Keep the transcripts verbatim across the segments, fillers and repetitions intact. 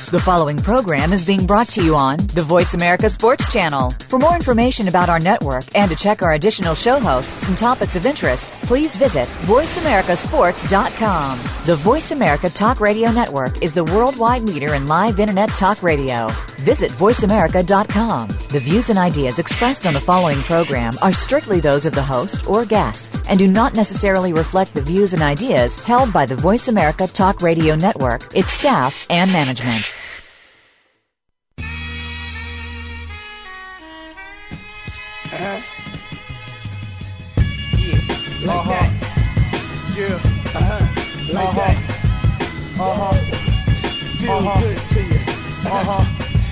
The following program is being brought to you on the Voice America Sports Channel. For more information about our network and to check our additional show hosts and topics of interest, please visit voice america sports dot com. The Voice America Talk Radio Network is the worldwide leader in live Internet talk radio. Visit voice america dot com. The views and ideas expressed on the following program are strictly those of the host or guests and do not necessarily reflect the views and ideas held by the Voice America Talk Radio Network, its staff, and management. Uh-huh. Yeah, like uh-huh. that. Yeah, uh-huh. Like uh-huh. that. Uh-huh. Feel uh-huh. good to you. Uh-huh.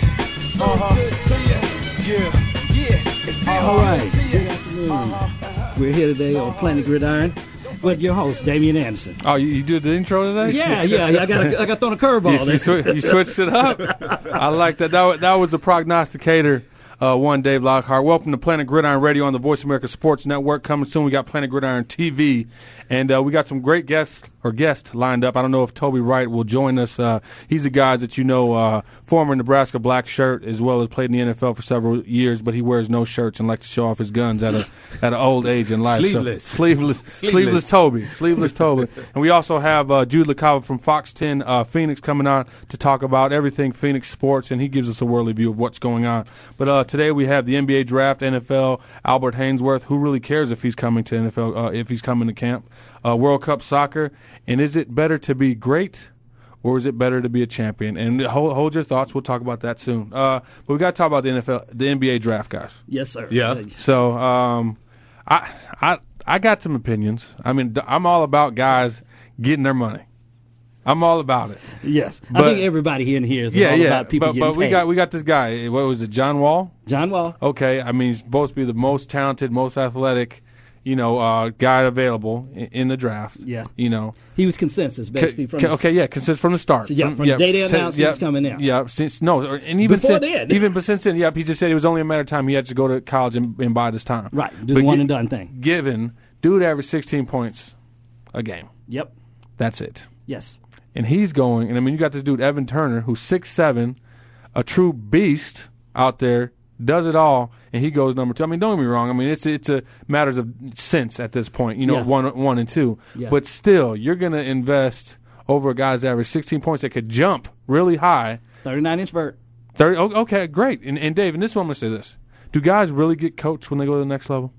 So uh-huh. good to you. Yeah, yeah. It feels All right. good to you. Good afternoon. Uh-huh. We're here today on Planet Gridiron with your host, Damian Anderson. Oh, you, you did the intro today? Yeah, yeah. I got a, I got thrown a curveball. You, you, sw- you switched it up. I like that. That was, that was the prognosticator. Uh, one, Dave Lockhart. Welcome to Planet Gridiron Radio on the Voice America Sports Network. Coming soon, we got Planet Gridiron T V, and uh, we got some great guests or guests lined up. I don't know if Toby Wright will join us. Uh, he's a guy that you know, uh, former Nebraska black shirt, as well as played in the N F L for several years, but he wears no shirts and likes to show off his guns at a at an old age in life. Sleeveless. So, sleeveless. Sleeveless. Sleeveless Toby. Sleeveless Toby. And we also have uh, Jude LaCava from Fox ten uh, Phoenix coming on to talk about everything Phoenix sports, and he gives us a worldly view of what's going on. But uh, today we have the N B A draft, N F L, Albert Hainsworth. Who really cares if he's coming to N F L, uh, if he's coming to camp? Uh, World Cup soccer. And is it better to be great or is it better to be a champion? And hold, hold your thoughts. We'll talk about that soon. Uh, but we got to talk about the N F L, the N B A draft, guys. Yes, sir. Yeah. So um, I, I, I got some opinions. I mean, I'm all about guys getting their money. I'm all about it. Yes. But, I think everybody here in here is yeah, all yeah. about people but, getting but we paid. got we got this guy. What was it? John Wall. John Wall. Okay. I mean, he's supposed to be the most talented, most athletic, you know, uh, guy available in, in the draft. Yeah. You know. He was consensus, basically. From C- the, okay, yeah, consensus from the start. Yeah, from the day they announced he was coming in. Yeah, since no, and even Before since, then. even but since then, yeah, he just said it was only a matter of time he had to go to college and, and buy this time. Right, do But the one gi- and done thing. Given, dude averaged sixteen points a game. Yep. That's it. Yes. And he's going, and I mean, you got this dude Evan Turner, who's six seven, a true beast out there, does it all, and he goes number two. I mean, don't get me wrong. I mean, it's it's a matters of sense at this point. You know, Yeah. one one and two, Yeah. but still, you're going to invest over a guy's average sixteen points that could jump really high. thirty-nine inch vert. thirty, oh, okay, great. And, and Dave, and this one, I'm going to say this: do guys really get coached when they go to the next level?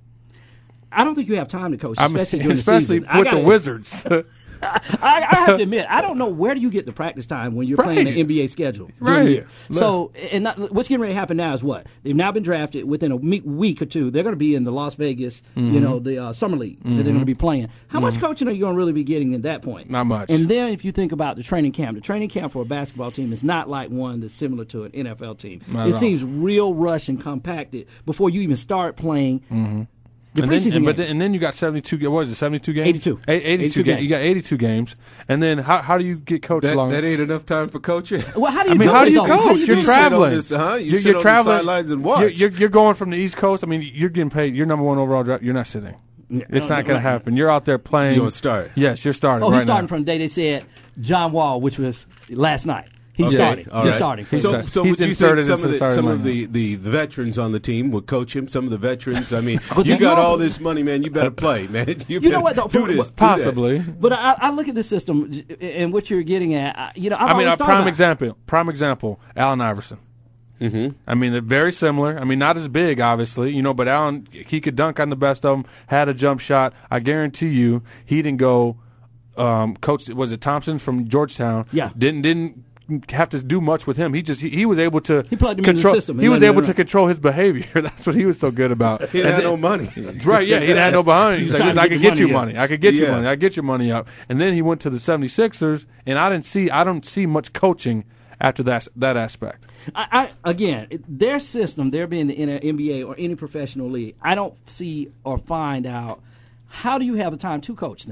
I don't think you have time to coach, I mean, especially during especially the season. I with the gotta- Wizards. I, I have to admit, I don't know where do you get the practice time when you're playing Right. the N B A schedule during the Right. year. So, and not, what's getting ready to happen now is what? They've now been drafted within a me- week or two. They're going to be in the Las Vegas, Mm-hmm. you know, the uh, summer league that they're going to be playing. How much coaching are you going to really be getting at that point? Not much. And then if you think about the training camp, the training camp for a basketball team is not like one that's similar to an N F L team. Not it at all. seems real rushed and compacted before you even start playing. Mm-hmm. The and then, preseason and, but games. then, and then you got seventy-two. ga- What is it? Seventy-two games. eighty-two. A- eighty-two, eighty-two games. games. You got eighty-two games, and then how how do you get coached That, along? that ain't enough time for coaching. Well, how do I you mean, do how it, do you though? How coach? do you You're do it? sit on traveling. this, huh? You you're sit you're on the traveling. sidelines and watch. You're, you're, you're going from the East Coast. I mean, you're getting paid. You're number one overall draft. You're not sitting. Yeah, It's no, not no, going right. to happen. You're out there playing. You're gonna start. Yes, you're starting. Oh, right he's starting now. from the day they said John Wall, which was last night. He's Okay, starting. all He's right. starting. He's So, He's so would you think inserted some into of the the starting some of lineup. the, the, the veterans on the team would coach him? Some of the veterans. I mean, But you they got know- all this money, man. You better play, man. You, You better know what, though? do this, do that. Possibly. But I, I look at this system and what you're getting at. I- You know, I've I mean, always a thought prime about- example. Prime example. Allen Iverson. Mm-hmm. I mean, they're very similar. I mean, not as big, obviously, you know, but Allen, he could dunk on the best of them, had a jump shot. I guarantee you he didn't go um, coach, was it Thompson from Georgetown? Yeah. Didn't didn't have to do much with him. He just he, he was able to He plugged him into the control. system and He was let him able to run. control his behavior. That's what he was so good about. He And had then- no money. Right, yeah, he didn't have no behind. He's He's like, trying listen, to I get can the get you money up. money. I could get you Yeah. money. I get your money up. And then he went to the seventy-sixers, and I didn't see I don't see much coaching after that that aspect. I, I again, it- their system, their being in an N B A or any professional league, I don't see or find out how do you have the time to coach them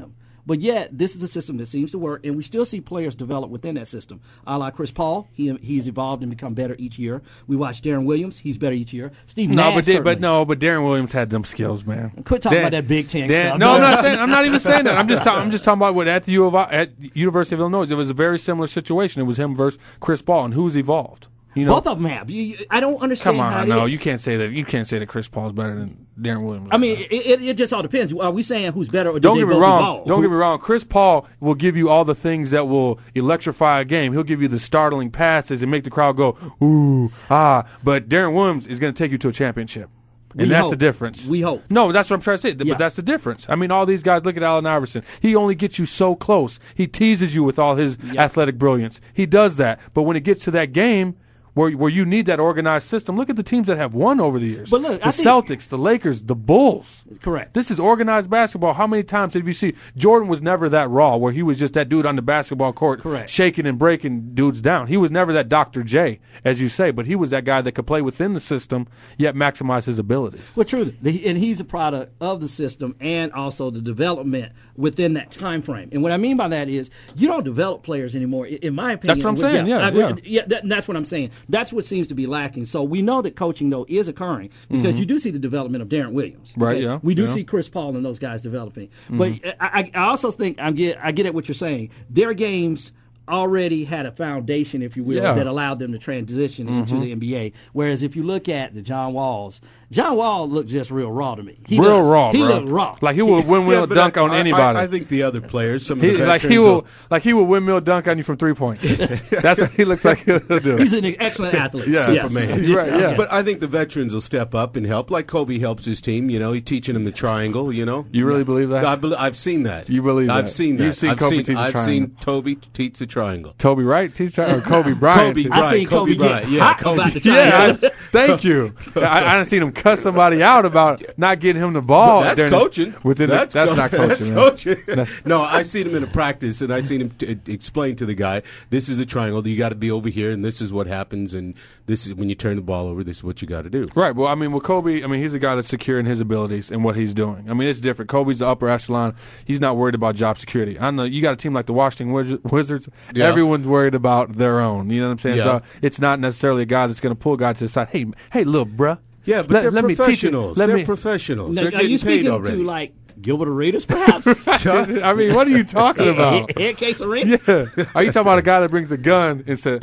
But yet, this is a system that seems to work, and we still see players develop within that system. A la Chris Paul, he he's evolved and become better each year. We watch Darren Williams, he's better each year. Steve No, Nash, but, certainly. but no, but Darren Williams had them skills, man. Quit talking Dan- about that Big Ten Dan- stuff. No, I'm not saying. I'm not even saying that. I'm just. Ta- I'm just talking about what at the U of I, at University of Illinois. It was a very similar situation. It was him versus Chris Paul, and who's evolved. You know, Both of them have. You, you, I don't understand come on, how it no, is. you can't say that. You can't say that Chris Paul's better than Darren Williams. I mean, it, it, it just all depends. Are we saying who's better, or did don't they get me both wrong. evolve? Don't get me wrong. Chris Paul will give you all the things that will electrify a game. He'll give you the startling passes and make the crowd go ooh ah. But Darren Williams is going to take you to a championship. And We that's hope. the difference. We hope. No, that's what I'm trying to say. But Yeah. that's the difference. I mean, all these guys, look at Allen Iverson. He only gets you so close. He teases you with all his Yeah. athletic brilliance. He does that. But when it gets to that game, where where you need that organized system, look at the teams that have won over the years. But look, the I think- Celtics, the Lakers, the Bulls. Correct. This is organized basketball. How many times have you seen Jordan was never that raw, where he was just that dude on the basketball court, Correct. shaking and breaking dudes down. He was never that Doctor J, as you say, but he was that guy that could play within the system yet maximize his abilities. Well, true, the, and he's a product of the system and also the development within that time frame. And what I mean by that is, you don't develop players anymore. In in my opinion, That's what I'm With- saying, yeah, I- yeah. yeah, that, that's what I'm saying. That's what seems to be lacking. So we know that coaching though is occurring because you do see the development of Darren Williams. Mm-hmm. Right, yeah, We do yeah. see Chris Paul and those guys developing. Mm-hmm. But I, I I also think I get I get at what you're saying. Their games already had a foundation, if you will, Yeah. that allowed them to transition into the N B A. Whereas if you look at the John Walls, John Wall looked just real raw to me. He Real does. raw, He bro. looked raw. Like he will windmill Yeah, but dunk I- on I- anybody. I, I think the other players, some of He, the like veterans, he will, will- like he will windmill dunk on you from three point. That's what he looks like he'll do. He's an excellent athlete. Yeah, yes. Superman. You're right, yeah. But I think the veterans will step up and help, like Kobe helps his team. You know, he's teaching them the triangle. You know, You really believe that? I bel I've seen that. You believe I've that? seen that. You've seen I've Kobe seen, teach the I've triangle. seen Toby teach the triangle. Toby Wright, teach or Kobe Bryant. Kobe teach- Bryant. I seen Kobe, Kobe get Bryant, yeah, hot Kobe. about the Yeah, triangle. I, thank you. I, I done seen him cut somebody out about not getting him the ball. That's during the- coaching. Within that's the, that's co- not coaching. That's man. coaching. That's- no, I seen him in a practice, and I seen him t- explain to the guy, "This is a triangle. You got to be over here, and this is what happens, and this is when you turn the ball over. This is what you got to do." Right. Well, I mean, with Kobe, I mean, he's a guy that's secure in his abilities and what he's doing. I mean, it's different. Kobe's the upper echelon. He's not worried about job security. I know you got a team like the Washington Wiz- Wizards. Yeah. Everyone's worried about their own. You know what I'm saying? Yeah. So it's not necessarily a guy that's going to pull a guy to the side. Hey, hey, little bruh. Yeah, but let, they're let me teach you. professionals. Let they're me. professionals. Now, They're are getting you paid speaking already. to like Gilbert Arenas, perhaps? I mean, what are you talking about? Head case Arenas? Yeah. Are you talking about a guy that brings a gun and said,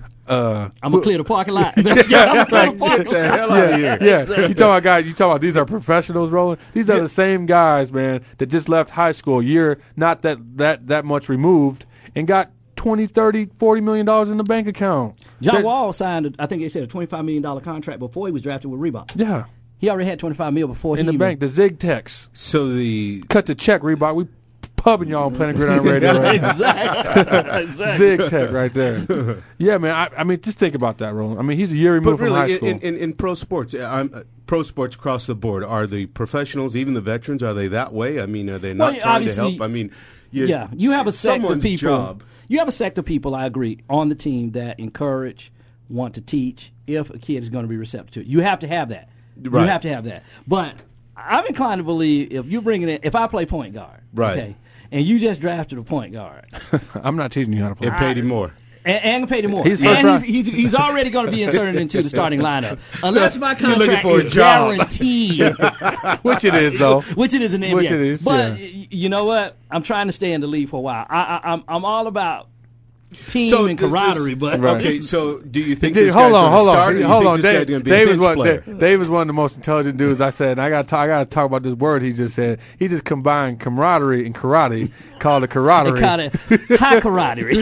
uh, I'm gonna clear the parking lot. yeah, I'm gonna clear the parking Get the lot. hell out of here. yeah, you talking about guys? You talking about these are professionals rolling? These are the same guys, man, that just left high school a year, not that that that much removed, and got twenty, thirty, forty million dollars in the bank account. John They're- Wall signed, I think they said, a twenty-five million dollars contract before he was drafted with Reebok. yeah, He already had twenty-five mil before in he the even- bank. The Zig Techs So the cut the check. Reebok, we pubbing y'all on Planet Gridiron Radio. Right now. exactly. exactly. Zig Tech right there. Yeah, man. I, I mean, just think about that, Roland. I mean, he's a year but removed from high really school. in, in, in pro sports, uh, I'm, uh, pro sports across the board, are the professionals, even the veterans, are they that way? I mean, are they not Well, trying to obviously- help? I mean, you, Yeah, you have a sect of someone's people. job. You have a sect of people, I agree, on the team that encourage, want to teach if a kid is going to be receptive to it. You have to have that. Right. You have to have that. But I'm inclined to believe if you're bringing in, if I play point guard, Right. okay, and you just drafted a point guard, I'm not teaching you how to play. It paid him more. and, and paid him more, He's first and round. he's, he's, he's already going to be inserted into the starting lineup, unless my you're looking contract for a is job. guaranteed. Which it is, though. Which it is in the N B A. Which it is, but yeah. y- you know what? I'm trying to stay in the league for a while. I, I, I'm I'm all about team So and does this- camaraderie. but Right. Okay, so do you think Dude, this hold guy's on, gonna hold start, on, or you hold think on. this guy's Dave, gonna be a Dave is bench one. player? Dave, Dave is one of the most intelligent dudes I said. And I got I got to talk about this word he just said. He just combined camaraderie and karate, called it they camaraderie. call it high camaraderie.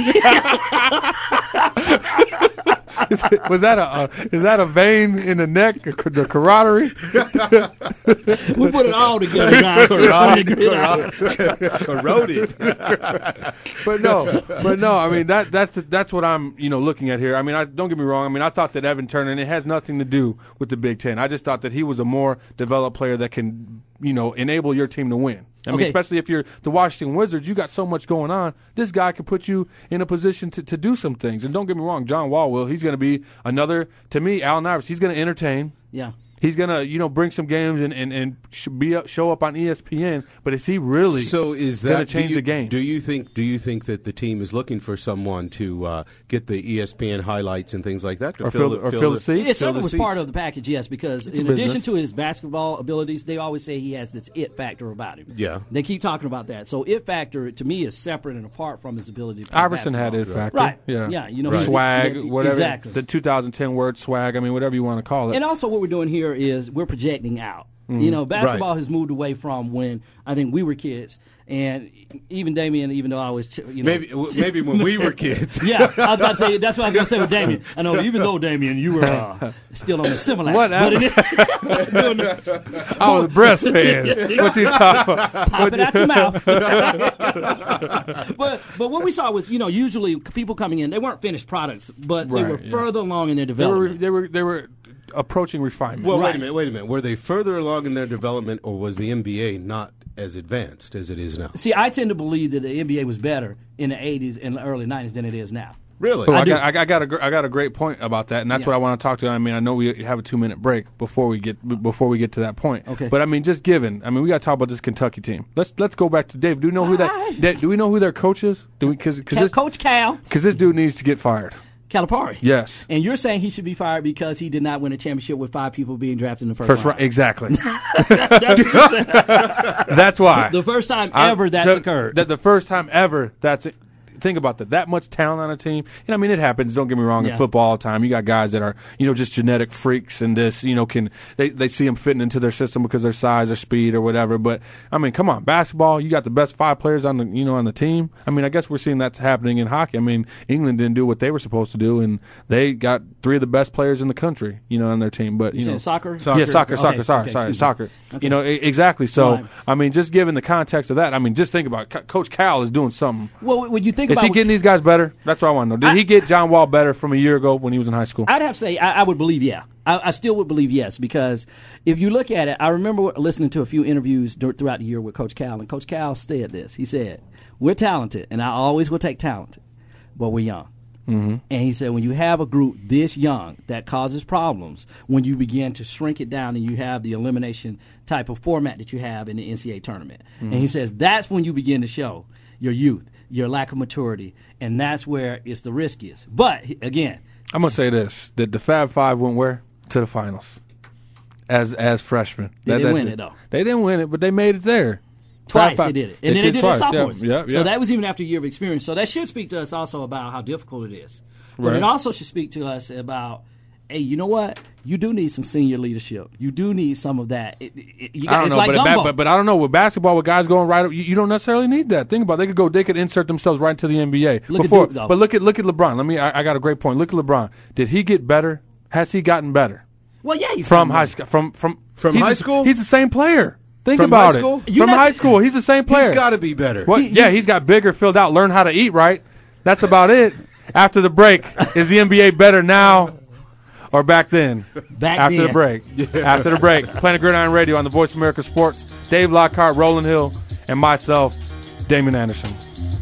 Was that a uh, is that a vein in the neck? The camaraderie. We put it all together. Guys. Corroded. But no, but no. I mean that that's that's what I'm you know looking at here. I mean, I, don't get me wrong. I mean, I thought that Evan Turner, and it has nothing to do with the Big Ten. I just thought that he was a more developed player that can you know enable your team to win. I mean, Okay. especially if you're the Washington Wizards, you got so much going on. This guy can put you in a position to, to do some things. And don't get me wrong, John Wall will. He's going to be another, to me, Allen Iverson. He's going to entertain. Yeah. He's gonna, you know, bring some games and and, and be up, show up on E S P N. But is he really so is that gonna change you, the game? Do you think? Do you think that the team is looking for someone to uh, get the E S P N highlights and things like that to or fill, fill, the, or fill, fill the, the seats? It fill certainly the was seats. part of the package, yes, because It's a in business. addition to his basketball abilities, they always say he has this it factor about him. Yeah. They keep talking about that. So it factor, to me, is separate and apart from his ability to play Iverson had basketball. it factor. Right. Yeah. Yeah, you know, Right. he's- Swag, yeah, whatever. exactly. The two thousand ten word swag. I mean, whatever you want to call it. And also, what we're doing here is we're projecting out. You know, basketball Right. has moved away from when I think we were kids, and even Damian, even though I was, you know, Maybe maybe when we were kids. yeah, I was about to say that's what I was going to say with Damian. I know, even though Damian, you were uh, still on the similar. Whatever. Doing this, I was a breastfed. What's he talking about? pop it out your mouth. but but what we saw was, you know, usually people coming in, they weren't finished products, but they Right, were yeah. further along in their They were development. they were they were approaching refinement. Well, wait Right. a minute, wait a minute. Were they further along in their development, or was the N B A not as advanced as it is now? See, I tend to believe that the N B A was better in the eighties and the early nineties than it is now. Really? Oh, I, I do. got, I got- I got a gr- I got a great point about that, and that's Yeah. what I want to talk to. I mean, I know we have a two minute break before we get b- before we get to that point. Okay. But I mean, just given, I mean, we got to talk about this Kentucky team. Let's let's go back to Dave. Do we know who that? Ah. Da- do we know who their coach is? Do we? Because Cal- this Coach Cal because this dude needs to get fired. Calipari. Yes. And you're saying he should be fired because he did not win a championship with five people being drafted in the first, First round. round, exactly. That's what you're saying. That's why The first time I- ever that's so- occurred. That the first time ever that's it. Think about that. That much talent on a team. And I mean, it happens. Don't get me wrong. Yeah. In football all the time, you got guys that are, you know, just genetic freaks and this, you know, can they, they see them fitting into their system because of their size or speed or whatever. But I mean, come on, basketball. You got the best five players on the, you know, on the team. I mean, I guess we're seeing that's happening in hockey. I mean, England didn't do what they were supposed to do, and they got three of the best players in the country, you know, on their team. But you, You know, said soccer? Soccer. yeah, soccer, Okay, soccer, sorry, okay, sorry, excuse me. soccer. Okay. You know, e- exactly. So, Right. I mean, just given the context of that, I mean, just think about it. Co- Coach Cal is doing something. Well, when you think Is about he getting these guys better? That's what I want to know. Did I- he get John Wall better from a year ago when he was in high school? I'd have to say I, I would believe yeah. I, I still would believe yes, because if you look at it, I remember listening to a few interviews dur- throughout the year with Coach Cal, and Coach Cal said this. He said, "We're talented, and I always will take talent, but we're young." Mm-hmm. And he said, when you have a group this young that causes problems, when you begin to shrink it down and you have the elimination type of format that you have in the N C double A tournament, Mm-hmm. and he says that's when you begin to show your youth, your lack of maturity, and that's where it's the riskiest. But again, I'm gonna say this: that the Fab Five went where to the finals as as freshmen. They That- didn't that's win it, though. They didn't win it, but they made it there. twice Fab Five- they did it, and then they did it twice. as sophomores. Yeah, yeah, So yeah. that was even after a year of experience. So that should speak to us also about how difficult it is. But Right. it also should speak to us about, hey, you know what? You do need some senior leadership. You do need some of that. It, it, you got, I don't it's know, like but, it ba- gumbo. but but I don't know with basketball with guys going right up. You, you don't necessarily need that. Think about it. They could go. They could insert themselves right into the N B A. Look at Before, Duke, though. but look at look at LeBron. Let me. I, I got a great point. Look at LeBron. Did he get better? Has he gotten better well, yeah, he's from coming high in. school? From from From he's high the- school? He's the same player. Think From about high it. school? You're From not- high school, he's the same player. He's got to be better. What? He- yeah, he- he's got bigger, filled out, learn how to eat right. That's about it. After the break, is the N B A better now or back then? Back After then. the break. After the break. Planet Gridiron Radio on the Voice America Sports. Dave Lockhart, Roland Hill, and myself, Damon Anderson.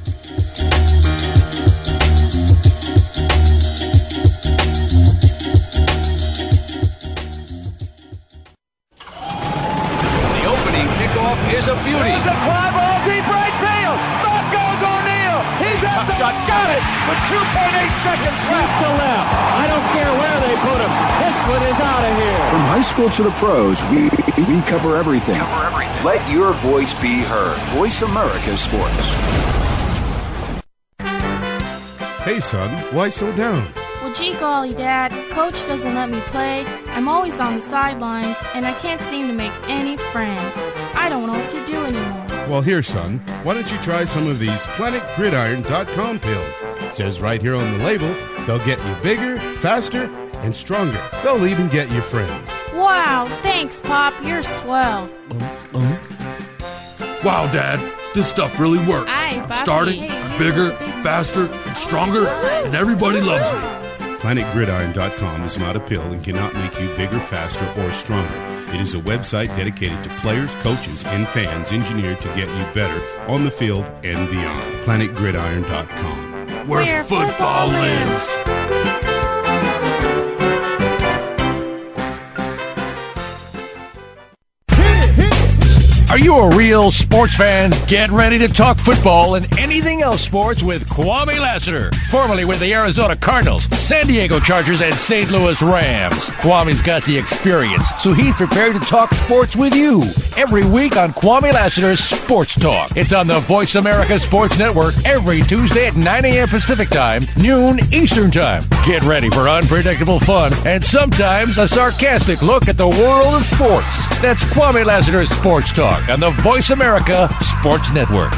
The opening kickoff is a beauty. There's a fly ball deep right field. Back goes O'Neal. He's at the shot. Got it with two point eight seconds left. To left. I don't care where they put him. This one is out of here. From high school to the pros, we, we cover everything. Let your voice be heard. Voice America Sports. Hey, son, why so down? Well, gee golly, Dad, Coach doesn't let me play. I'm always on the sidelines, and I can't seem to make any friends. I don't know what to do anymore. Well, here, son, why don't you try some of these planet gridiron dot com pills? It says right here on the label, they'll get you bigger, faster, and stronger. They'll even get you friends. Wow, thanks, Pop. You're swell. Wow, Dad, this stuff really works. Aye, I'm Papi. starting, Hey, I'm you bigger, little big- faster, and stronger, and everybody loves me. planet gridiron dot com is not a pill and cannot make you bigger, faster, or stronger. It is a website dedicated to players, coaches, and fans engineered to get you better on the field and beyond. planet gridiron dot com. Where, Where football, football lives. Are you a real sports fan? Get ready to talk football and anything else sports with Kwame Lassiter, formerly with the Arizona Cardinals, San Diego Chargers, and Saint Louis Rams. Kwame's got the experience, so he's prepared to talk sports with you every week on Kwame Lassiter's Sports Talk. It's on the Voice America Sports Network every Tuesday at nine a.m. Pacific Time, noon Eastern Time. Get ready for unpredictable fun and sometimes a sarcastic look at the world of sports. That's Kwame Lassiter's Sports Talk on the Voice America Sports Network.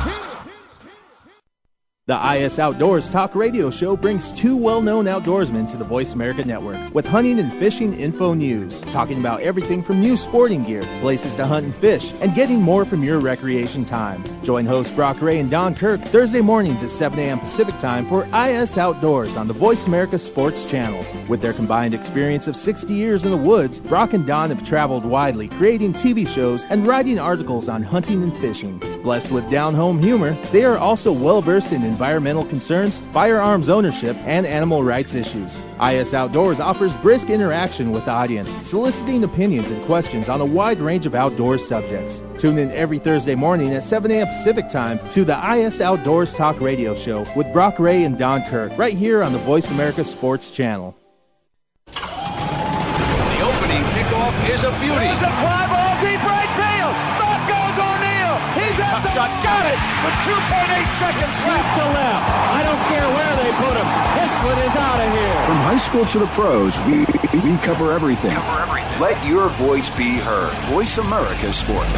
The I S Outdoors Talk Radio Show brings two well-known outdoorsmen to the Voice America Network with hunting and fishing info news, talking about everything from new sporting gear, places to hunt and fish, and getting more from your recreation time. Join hosts Brock Ray and Don Kirk Thursday mornings at seven a.m. Pacific Time for I S Outdoors on the Voice America Sports Channel. With their combined experience of sixty years in the woods, Brock and Don have traveled widely, creating T V shows and writing articles on hunting and fishing. Blessed with down-home humor, they are also well-versed in environmental concerns, firearms ownership, and animal rights issues. I S Outdoors offers brisk interaction with the audience, soliciting opinions and questions on a wide range of outdoors subjects. Tune in every Thursday morning at seven a.m. Pacific Time to the I S Outdoors Talk Radio Show with Brock Ray and Don Kirk, right here on the Voice America Sports Channel. The opening kickoff is a beauty. It's a fly ball deep right field. Back goes O'Neal. He's at the shot. Got it with two point eight seconds left to left. I don't care where they put him. His foot is out of here. From high school to the pros, we we cover everything. Cover everything. Let your voice be heard. Voice America Sports.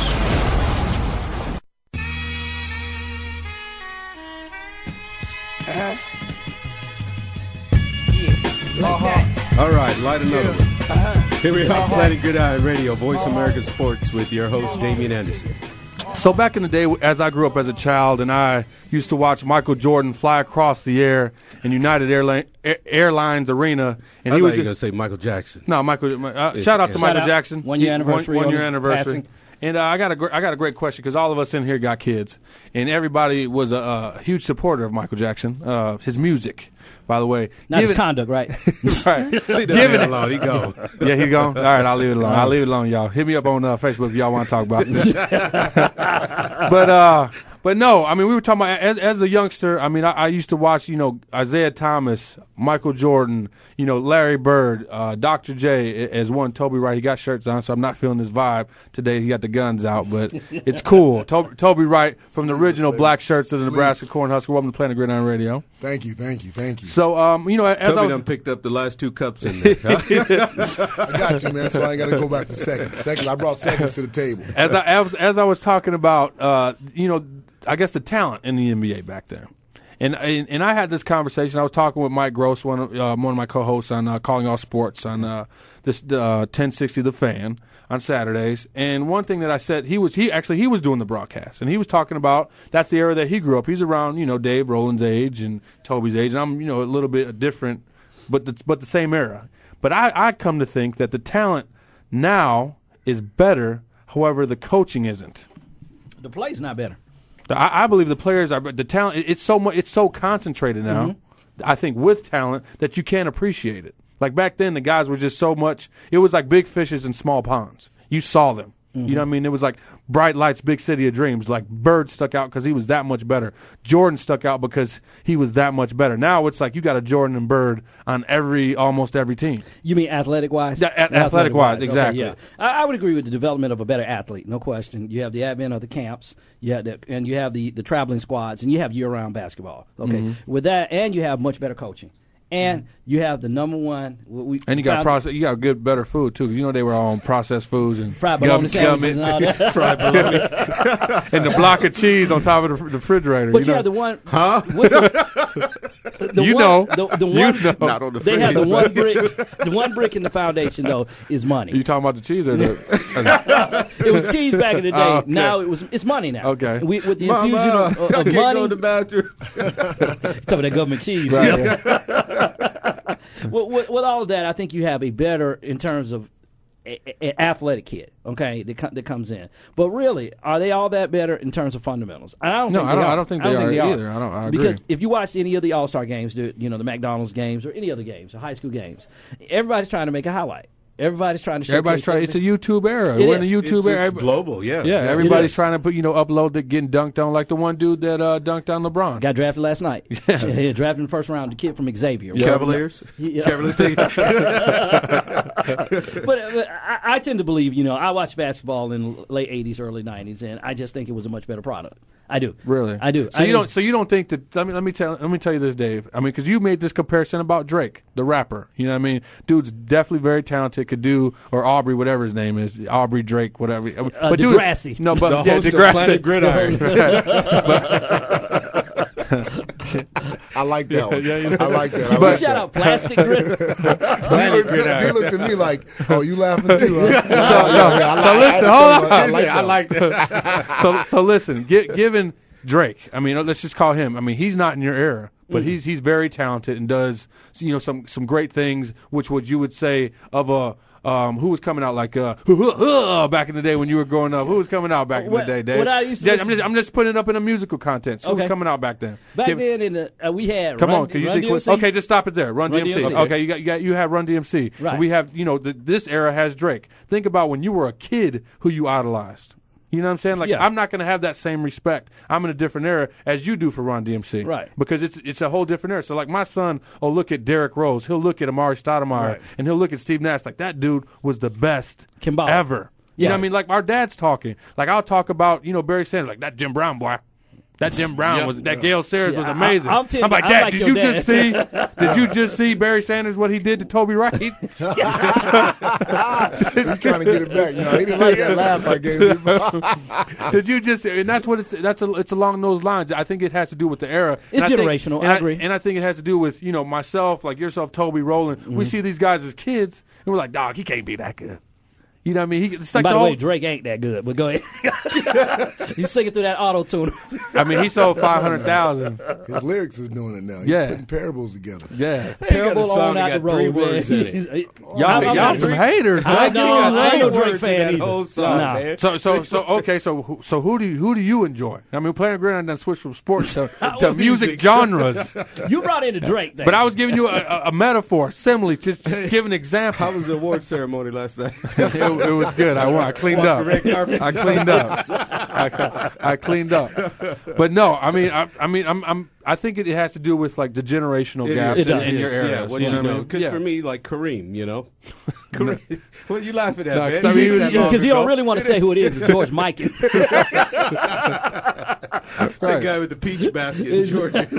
Uh-huh. Yeah, like uh-huh. that. All right, light another Yeah. one. Uh-huh. Here we are, Uh-huh. Planet Good Eye Radio, Voice Uh-huh. America Sports, with your host, Damian Anderson. So back in the day, as I grew up as a child, and I used to watch Michael Jordan fly across the air in United Airline, Air, Airlines Arena, and I he thought was you were going to say Michael Jackson. No, Michael. Uh, It's- shout out to Shout Michael out. Jackson. One year He- anniversary One, one on year his anniversary. passing. And uh, I got a gr- I got a great question because all of us in here got kids, and everybody was a, a huge supporter of Michael Jackson, uh, his music. By the way, Not his Given- conduct, right? right. Leave that Given- man alone. He gone. Yeah, he gone. All right, I'll leave it alone. I'll leave it alone, y'all. Hit me up on uh, Facebook if y'all want to talk about this. but uh, but no, I mean, we were talking about as as a youngster. I mean, I, I used to watch, you know, Isaiah Thomas, Michael Jordan, you know, Larry Bird, uh, Doctor J as one. Toby Wright, he got shirts on, so I'm not feeling his vibe today. He got the guns out, but it's cool. Toby, Toby Wright from the original Black Shirts of the Nebraska Cornhusker. Welcome to Planet Gridiron Radio. Thank you, thank you, thank you. So, um, you know, as Toby I was, done picked up the last two cups in there. I got you, man, so I ain't got to go back for seconds. Seconds, I brought seconds to the table. as I as, as I was talking about, uh, you know, I guess the talent in the N B A back there, and and, and I had this conversation. I was talking with Mike Gross, one of, uh, one of my co-hosts on uh, Calling All Sports on uh, this uh, ten sixty The Fan on Saturdays. And one thing that I said, he was he actually he was doing the broadcast, and he was talking about that's the era that he grew up. He's around, you know, Dave Rowland's age and Toby's age, and I'm, you know, a little bit different, but the, but the same era. But I, I come to think that the talent now is better. However, the coaching isn't. The play's not better. I, I believe the players are the talent. it- It's so much. It's so concentrated now. I think with talent that you can't appreciate it. Like back then, the guys were just so much. It was like big fishes in small ponds. You saw them. You know what I mean? It was like bright lights, big city of dreams. Like Bird stuck out because he was that much better. Jordan stuck out because he was that much better. Now it's like you got a Jordan and Bird on every almost every team. You mean athletic wise? Yeah, a- athletic-wise, exactly. Okay, yeah, I, I would agree with the development of a better athlete, no question. You have the advent of the camps, you have the, and you have the, the traveling squads, and you have year-round basketball. Okay, Mhm. with that, and you have much better coaching, and you have the number one. We, And you got found- process. You got good, better food too. You know they were all on processed foods and Fried gum- bologna sandwiches gum- and all that. fried bologna, and the block of cheese on top of the, the refrigerator. But you you know? have the one, huh? What's the, the You one, know. the, the You one, know. Not on the They have the fridge. one brick. The one brick in the foundation though is money. You talking about the cheese or the? It was cheese back in the day. Oh, okay. Now it was it's money now. Okay. We, with the Mama, infusion of, I of can't money, go to the bathroom. some of that government cheese. Right. with, with, with all of that, I think you have a better in terms of an athletic kid, okay, that, co- that comes in. But really, are they all that better in terms of fundamentals? I don't No, think I they don't- are. I don't think they are they either. I don't- I agree. Because if you watch any of the All-Star games, the, you know, the McDonald's games or any other games, or high school games, everybody's trying to make a highlight. Everybody's trying to. Showcase Everybody's trying. It's a YouTube era. It We're in is. the YouTube It's, era. it's global, yeah. Yeah, yeah. everybody's is. trying to put, you know, upload that getting dunked on, like the one dude that uh, dunked on LeBron. Got drafted last night. Yeah. yeah, drafted in the first round. The kid from Xavier. Cavaliers. Yeah. Cavaliers. take- but uh, I, I tend to believe, you know, I watched basketball in the late eighties, early nineties, and I just think it was a much better product. I do. Really, I do. So I you do. don't. So you don't think that? Let me let me tell. Let me tell you this, Dave. I mean, because you made this comparison about Drake, the rapper. You know what I mean? Dude's definitely very talented. Could do, or Aubrey, whatever his name is, Aubrey Drake, whatever. Uh, but dude, Degrassi. no, but the yeah, host of Degrassi. Planet Gridiron. I like that one. Yeah, you know. I like that. I But like shout that. out Plastic Grid. He looked, he looked at me like, "Oh, you laughing too?" Huh? So, no, so listen, hold on. I like I like that. so so listen, gi- given Drake, I mean, let's just call him. I mean, he's not in your era, but he's he's very talented and does, you know, some some great things, which what you would say of a um, who was coming out like uh, back in the day when you were growing up. Who was coming out back in What- the day, Dave? what I used to Yeah, listen- I'm just I'm just putting it up in a musical context. Who was Okay. coming out back then? Back Give- then, in the, uh, we had Come Run, on, can you Run think? D M C. Okay, just stop it there. Run, Run D M C. D M C. Okay, you got you got you have Run D M C. Right. And we have, you know, the, this era has Drake. Think about when you were a kid who you idolized. You know what I'm saying? Like, Yeah. I'm not going to have that same respect. I'm in a different era as you do for Run D M C. Right. Because it's it's a whole different era. So, like, my son will look at Derrick Rose. He'll look at Amari Stoudemire. Right. And he'll look at Steve Nash. Like, that dude was the best Kimball. ever. You Yeah. know what I mean? Like, our dad's talking. Like, I'll talk about, you know, Barry Sanders. Like, that Jim Brown boy. That Jim Brown Yep. was, that Gale Sayers Yeah, was I- amazing. I'm ten- I'm like, I'm Dad, like did your you dad." just see, did you just see Barry Sanders, what he did to Toby Wright? He's trying to get it back. You know, he didn't like that laugh I gave him. Did you just? And that's what it's. That's a, it's along those lines. I think it has to do with the era. It's And I think- generational, and I agree. And I think it has to do with, you know, myself, like yourself, Toby, Rowland. We see these guys as kids, and we're like, dog, he can't be that good. You know what I mean? He, it's like By the the whole, way, Drake ain't that good, but go ahead. You singing through that auto tune. I mean, he sold five hundred thousand. His lyrics is doing it now. He's Yeah. putting parables together. Yeah. Parable song on that out the got three road, words man. in it. He's- Y'all, I'm- y'all I'm- some haters. I man. know. You got I ain't no three Drake words fan in that either. whole song, Nah. man. So so so okay so who- so who do you who do you enjoy? I mean, playing Gridiron done switched from sports to, to music Music. genres. You brought in the Drake thing. But I was giving you a, a, a metaphor, simile, just, just give an example. How was the award ceremony last night? it, it was good. I, won. I cleaned Walked up. the red carpet. I cleaned up. I, I cleaned up. But no, I mean, I, I mean, I'm, I'm, I think it has to do with like the generational It gaps is. in, It in your is. areas. Yeah, what you you know what I know? mean? Because Yeah. for me, like Kareem, you know, Kareem. What are you laughing at, No, man? 'cause I mean, You he was- did that Yeah, long because you don't ago. really want to say who it is. It's George Mikan. It's that guy with the peach basket in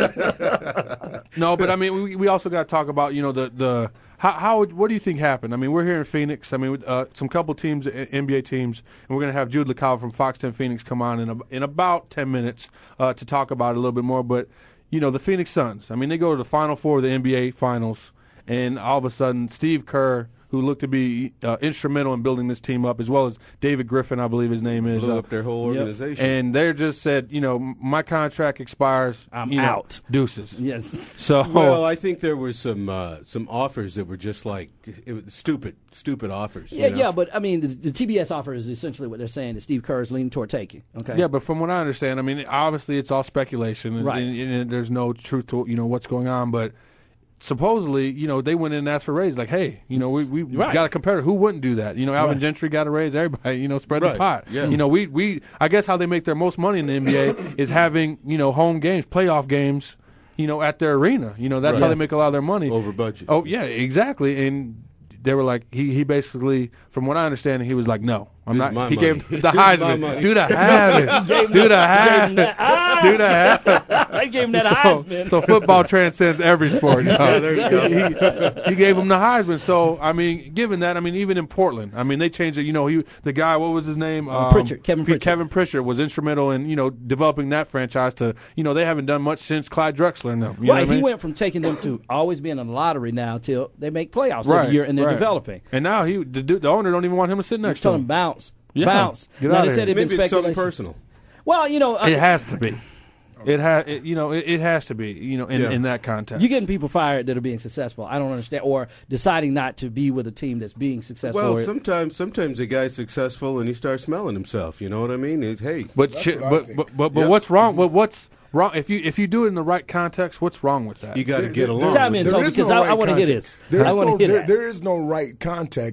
Georgia. No, but I mean, we, we also got to talk about, you know, the the how, how what do you think happened? I mean, we're here in Phoenix. I mean, uh, some couple teams, N B A teams, and we're going to have Jude LaCava from Fox ten Phoenix come on in a, in about ten minutes uh, to talk about it a little bit more. But you know, the Phoenix Suns. I mean, they go to the Final Four of the N B A Finals, and all of a sudden, Steve Kerr, who looked to be uh, instrumental in building this team up, as well as David Griffin, I believe his name is. Blew uh, up their whole organization. And they just said, you know, m- my contract expires. I'm you know, out. Deuces. Yes. So Well, I think there were some uh, some offers that were just like it was stupid, stupid offers. Yeah, you know? yeah, but I mean, the, the T B S offer is essentially what they're saying that Steve Kerr is leaning toward taking. Okay. yeah, but from what I understand, I mean, obviously it's all speculation, and, Right. and, and there's no truth to you know what's going on. But supposedly, you know, they went in and asked for a raise. Like, hey, you know, we we Right. got a competitor. Who wouldn't do that? You know, Alvin Right. Gentry got a raise. Everybody, you know, spread Right. the pot. Yeah. You know, we we I guess how they make their most money in the N B A is having you know home games, playoff games, you know, at their arena. You know, that's Right. how they make a lot of their money. Over budget. Oh yeah, exactly. And they were like, he he basically, from what I understand, he was like, no, I'm This not. is my he money. gave the This is my Heisman. money. Do the Heisman. Do the Heisman. Do the Heisman. They gave him that So, Heisman. so football transcends every sport. So Yeah, there you go. He, he gave him the Heisman. So I mean, given that, I mean, even in Portland, I mean, they changed it. You know, he the guy, what was his name? Uh, Pritchard, Kevin P- Pritchard. Kevin Pritchard was instrumental in you know developing that franchise. To you know, they haven't done much since Clyde Drexler and them. You know Right, what I mean? he went from taking them to always being in the lottery now till they make playoffs right, every year and they're right. developing. And now he the, dude- the owner don't even want him to sit next to Tell him. them bounce, Yeah. bounce. Get now outta they said here. it'd been Maybe it's something speculation. personal. Well, you know, uh, It has to be. It has, it, you know, it, it has to be, you know, in, Yeah. in that context. you're getting people fired that are being successful. I don't understand, or deciding not to be with a team that's being successful. Well, or- sometimes sometimes a guy's successful and he starts smelling himself. You know what I mean? It's, hey, but That's chi- what I but, think. but but but Yep. what's wrong? But what's wrong if you if you do it in the right context? What's wrong with that? you got to There- get there- along. Chime with in, it. There Tony, is because no I- I right wanna hear context. this. There I is wanna no, hear there, that. there is no right context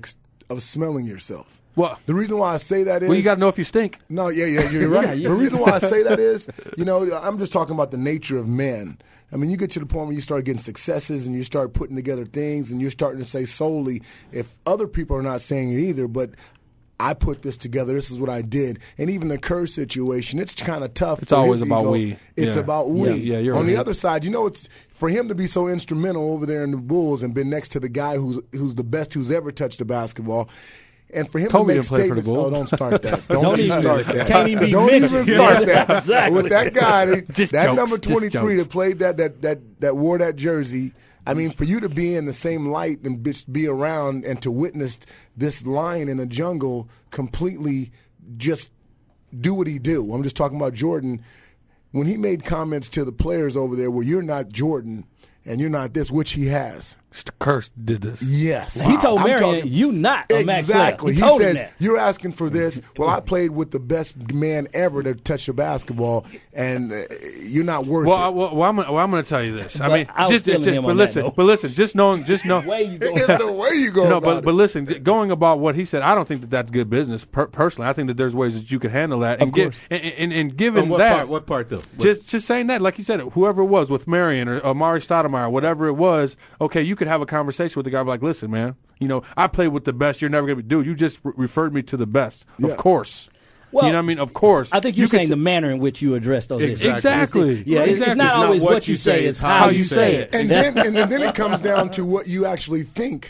of smelling yourself. Well, the reason why I say that is well, you got to know if you stink. No, yeah, yeah, you're right. Yeah, yeah. The reason why I say that is, you know, I'm just talking about the nature of men. I mean, you get to the point where you start getting successes and you start putting together things and you're starting to say solely, if other people are not saying it either, but I put this together, this is what I did. And even the Kerr situation, it's kind of tough. It's always about ego. we. It's yeah. about we. Yeah, yeah, you're On right. the other side, you know, it's for him to be so instrumental over there in the Bulls and been next to the guy who's who's the best who's ever touched the basketball. And for him Kobe to make didn't play for the statements, Bulls. oh, don't start that. Don't, Don't even even- start that. can't even be don't mentioned. even start that. Exactly. With that guy, Just that jokes, number just twenty-three jokes. that played that, that that that wore that jersey. I mean, for you to be in the same light and be, be around and to witness this lion in the jungle completely just do what he do. I'm just talking about Jordan. When he made comments to the players over there where you're not Jordan and you're not this, which he has. Curse did this. Yes. He told I'm Marion, talking- you not a Max player. Exactly. He He, told him says, that. you're asking for this. Well, I played with the best man ever to touch the basketball, and uh, you're not worth Well, it. I, well, well, I'm, well, I'm going to tell you this. I But mean, I was just, feeling just him but on that, listen, though. but listen, just knowing, just know. Way you go. It's the way you go No, about but it. but listen, g- going about what he said, I don't think that that's good business. Per- personally, I think that there's ways that you could handle that. And Of course. and, and, and given On what that, part? What part though? What- just just saying that, like you said, whoever it was with Marion or Amari Stoudemire, whatever it was, okay, you could have a conversation with the guy, like, listen, man, you know, I played with the best. You're never gonna be, dude. You just re- referred me to the best, Yeah. of course. Well, you know what I mean? Of course. I think you're You could saying s- the manner in which you address those issues. Exactly. It's the- yeah, it's- it's Exactly. not It's always what you say, it's how you say it. And then, and then it comes down to what you actually think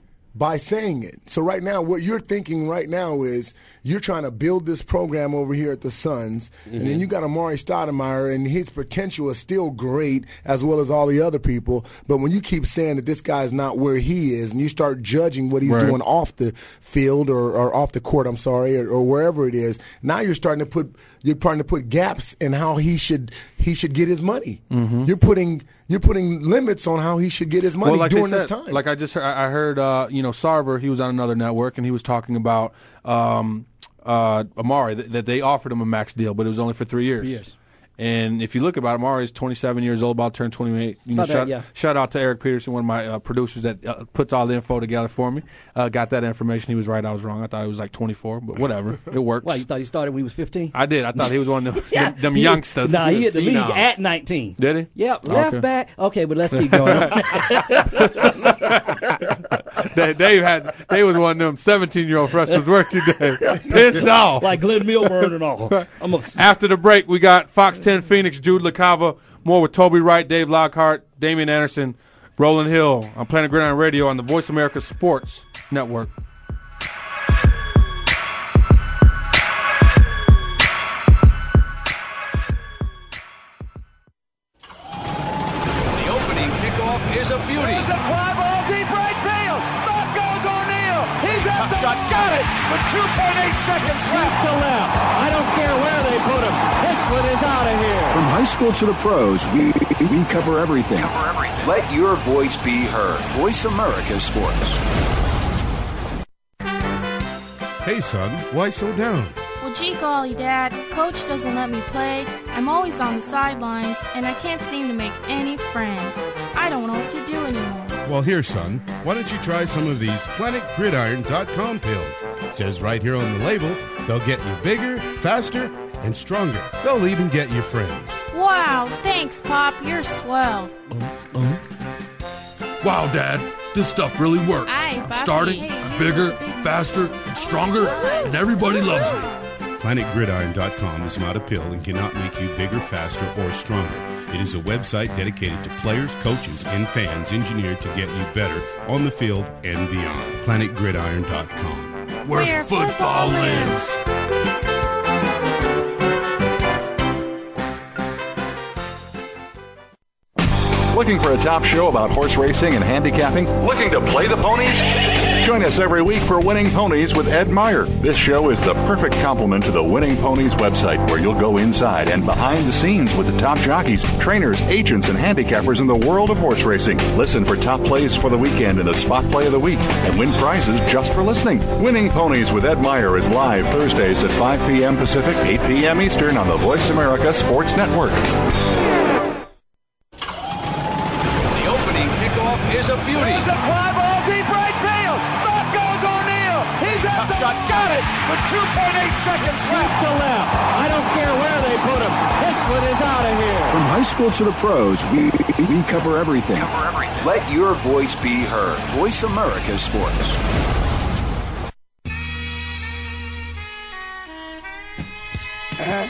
by saying it. So right now, what you're thinking right now is you're trying to build this program over here at the Suns, and then you got Amari Stoudemire, and his potential is still great, as well as all the other people. But when you keep saying that this guy's not where he is, and you start judging what he's Right. doing off the field or, or off the court, I'm sorry, or, or wherever it is, now you're starting to put you're starting to put gaps in how he should he should get his money. Mm-hmm. You're putting you're putting limits on how he should get his money well, like they during this said- time. Like I just heard, I heard, uh, you know, Sarver, he was on another network, and he was talking about um, uh, Amari, that, that they offered him a max deal, but it was only for three years. Three years. And if you look about it, Amari is twenty-seven years old, about to turn twenty-eight. You know, About that, shout, yeah. shout out to Eric Peterson, one of my uh, producers that uh, puts all the info together for me. Uh, got that information. He was right. I was wrong. I thought he was like twenty-four, but whatever. It works. Well, you thought he started when he was fifteen? I did. I thought he was one of them, Yeah, them, them he- youngsters. Nah, he hit the league Phenoms. at nineteen. Did he? Yep, left Okay. back. Okay, but let's keep going. they, they had they was one of them seventeen year old freshmen working day. Pissed off. Like Glenn Milburn and all. I'm a, After the break, we got Fox ten Phoenix, Jude LaCava, more with Toby Wright, Dave Lockhart, Damian Anderson, Roland Hill on Planet Gridiron Radio on the Voice America Sports Network. The opening kickoff is a beauty. There's a fly ball deep right field. Back goes O'Neal. He's at the shot. Got it with two point eight seconds left. To left. I don't care where they put him. This one is out of here. From high school to the pros, we we cover everything. Cover everything. Let your voice be heard. Voice America Sports. Hey, son, why so down? Well, gee golly, Dad, Coach doesn't let me play. I'm always on the sidelines, and I can't seem to make any friends. I don't know what to do anymore. Well, here, son, why don't you try some of these planet gridiron dot com pills? It says right here on the label, they'll get you bigger, faster, and stronger. They'll even get you friends. Wow, thanks, Pop. You're swell. Wow, Dad, this stuff really works. Aye, I'm Papi. starting, Hey, I'm you bigger, little big- faster, and stronger, and everybody loves me. planet gridiron dot com is not a pill and cannot make you bigger, faster, or stronger. It is a website dedicated to players, coaches, and fans engineered to get you better on the field and beyond. planet gridiron dot com. Where, Where football, football lives. Looking for a top show about horse racing and handicapping? Looking to play the ponies? Join us every week for Winning Ponies with Ed Meyer. This show is the perfect complement to the Winning Ponies website, where you'll go inside and behind the scenes with the top jockeys, trainers, agents, and handicappers in the world of horse racing. Listen for top plays for the weekend and the spot play of the week, and win prizes just for listening. Winning Ponies with Ed Meyer is live Thursdays at five p.m. Pacific, eight p.m. Eastern on the Voice America Sports Network. The opening kickoff is a beauty. There's a fly ball deep right field. Back goes O'Neal. Tough shot, got it with two point eight seconds left to left. I don't care where they put him. This one is out of here. From high school to the pros, we we cover everything. Cover everything. Let your voice be heard. Voice America Sports. Uh-huh.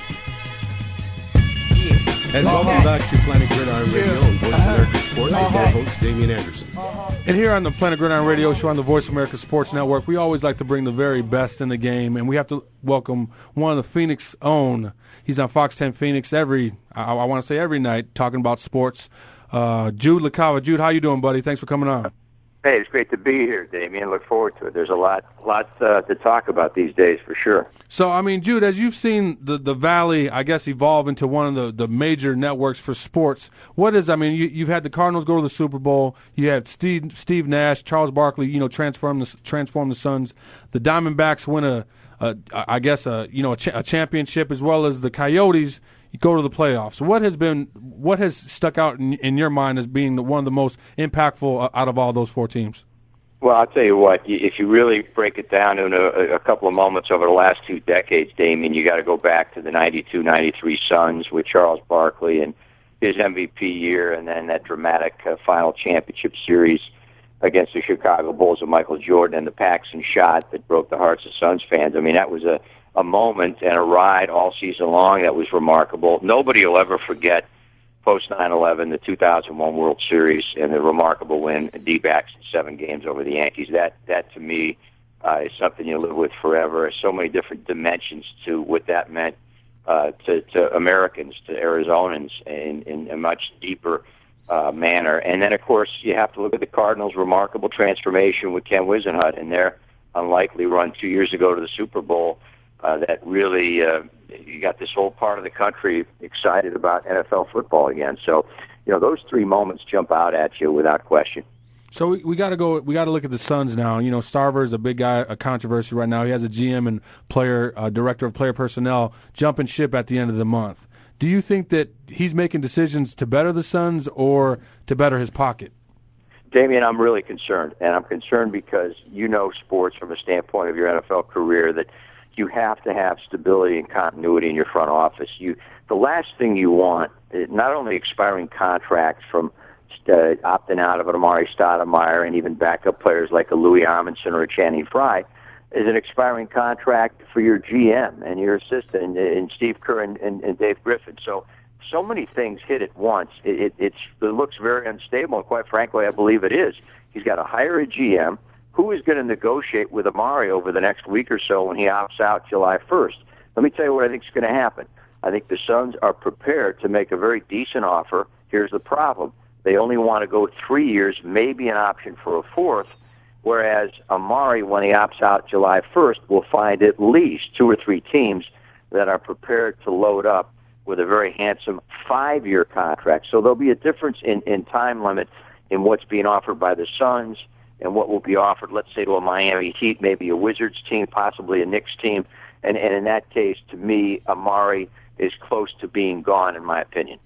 And Uh-huh. welcome back to Planet Gridiron Radio Yeah. and Voice Uh-huh. America Sports with Uh-huh. their host, Damian Anderson. And here on the Planet Gridiron Radio Show on the Voice America Sports Network, we always like to bring the very best in the game, and we have to welcome one of the Phoenix own. He's on Fox ten Phoenix every, I, I want to say every night, talking about sports. Uh, Jude LaCava. Jude, how you doing, buddy? Thanks for coming on. Hey, it's great to be here, Damian. Look forward to it. There's a lot, lot uh, to talk about these days, for sure. So, I mean, Jude, as you've seen the, the Valley, I guess, evolve into one of the, the major networks for sports, what is, I mean, you, you've had the Cardinals go to the Super Bowl. You had Steve Steve Nash, Charles Barkley, you know, transform the, transform the Suns. The Diamondbacks win a, a I guess, a, you know, a, cha- a championship, as well as the Coyotes go to the playoffs. What has been, what has stuck out in, in your mind as being the, one of the most impactful out of all those four teams? Well, I'll tell you what, if you really break it down in a, a couple of moments over the last two decades, Damian, you got to go back to the ninety-two ninety-three Suns with Charles Barkley and his M V P year, and then that dramatic uh, final championship series against the Chicago Bulls of Michael Jordan and the Paxson shot that broke the hearts of Suns fans. I mean, that was a, a moment and a ride all season long that was remarkable. Nobody will ever forget post nine eleven, the two thousand one World Series, and the remarkable win, D-backs in seven games over the Yankees. That, that to me, uh, is something you live with forever. There's so many different dimensions to what that meant uh, to, to Americans, to Arizonans, in, in a much deeper uh, manner. And then, of course, you have to look at the Cardinals' remarkable transformation with Ken Whisenhunt and their unlikely run two years ago to the Super Bowl. Uh, that really, uh, you got this whole part of the country excited about N F L football again. So, you know, those three moments jump out at you without question. So we, we got to go. We got to look at the Suns now. You know, Sarver is a big guy, a controversy right now. He has a G M and player, uh, director of player personnel, jumping ship at the end of the month. Do you think that he's making decisions to better the Suns or to better his pocket? Damian, I'm really concerned, and I'm concerned because you know sports from a standpoint of your N F L career that you have to have stability and continuity in your front office. You, the last thing you want is not only expiring contracts from uh, opting out of an Amari Stoudemire and even backup players like a Louis Amundsen or a Channing Frye, is an expiring contract for your G M and your assistant and Steve Kerr and, and, and Dave Griffin. So, so many things hit at once. It, it, it's, it looks very unstable, and quite frankly, I believe it is. He's got to hire a G M. Who is going to negotiate with Amari over the next week or so when he opts out July first? Let me tell you what I think is going to happen. I think the Suns are prepared to make a very decent offer. Here's the problem. They only want to go three years, maybe an option for a fourth, whereas Amari, when he opts out July first, will find at least two or three teams that are prepared to load up with a very handsome five-year contract. So there'll be a difference in, in time limit in what's being offered by the Suns and what will be offered, let's say, to a Miami Heat, maybe a Wizards team, possibly a Knicks team. And, and in that case, to me, Amari is close to being gone, in my opinion.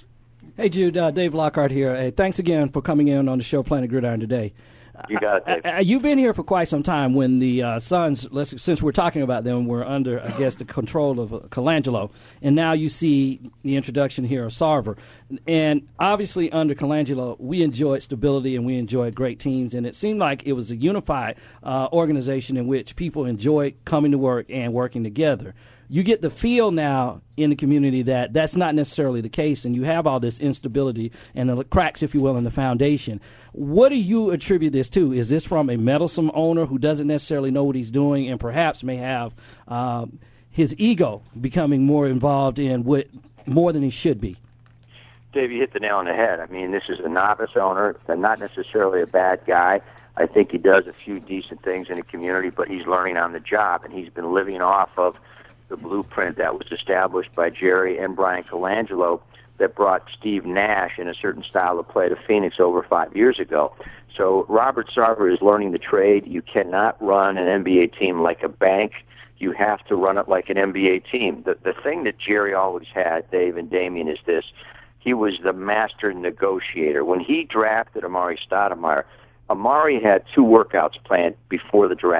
Hey, Jude, uh, Dave Lockhart here. Hey, thanks again for coming in on the show, Planet Gridiron, today. You got it, Dave. Uh, you've been here for quite some time when the uh, Suns, let's, since we're talking about them, were under, I guess, the control of uh, Colangelo. And now you see the introduction here of Sarver. And obviously under Colangelo, we enjoyed stability and we enjoyed great teams. And it seemed like it was a unified uh, organization in which people enjoyed coming to work and working together. You get the feel now in the community that that's not necessarily the case, and you have all this instability and the cracks, if you will, in the foundation. What do you attribute this to? Is this from a meddlesome owner who doesn't necessarily know what he's doing and perhaps may have um, his ego becoming more involved in what more than he should be? Dave, you hit the nail on the head. I mean, this is a novice owner, not necessarily a bad guy. I think he does a few decent things in the community, but he's learning on the job, and he's been living off of the blueprint that was established by Jerry and Brian Colangelo that brought Steve Nash in a certain style of play to Phoenix over five years ago. So Robert Sarver is learning the trade. You cannot run an N B A team like a bank. You have to run it like an N B A team. The, the thing that Jerry always had, Dave and Damian, is this. He was the master negotiator. When he drafted Amari Stoudemire, Amari had two workouts planned before the draft.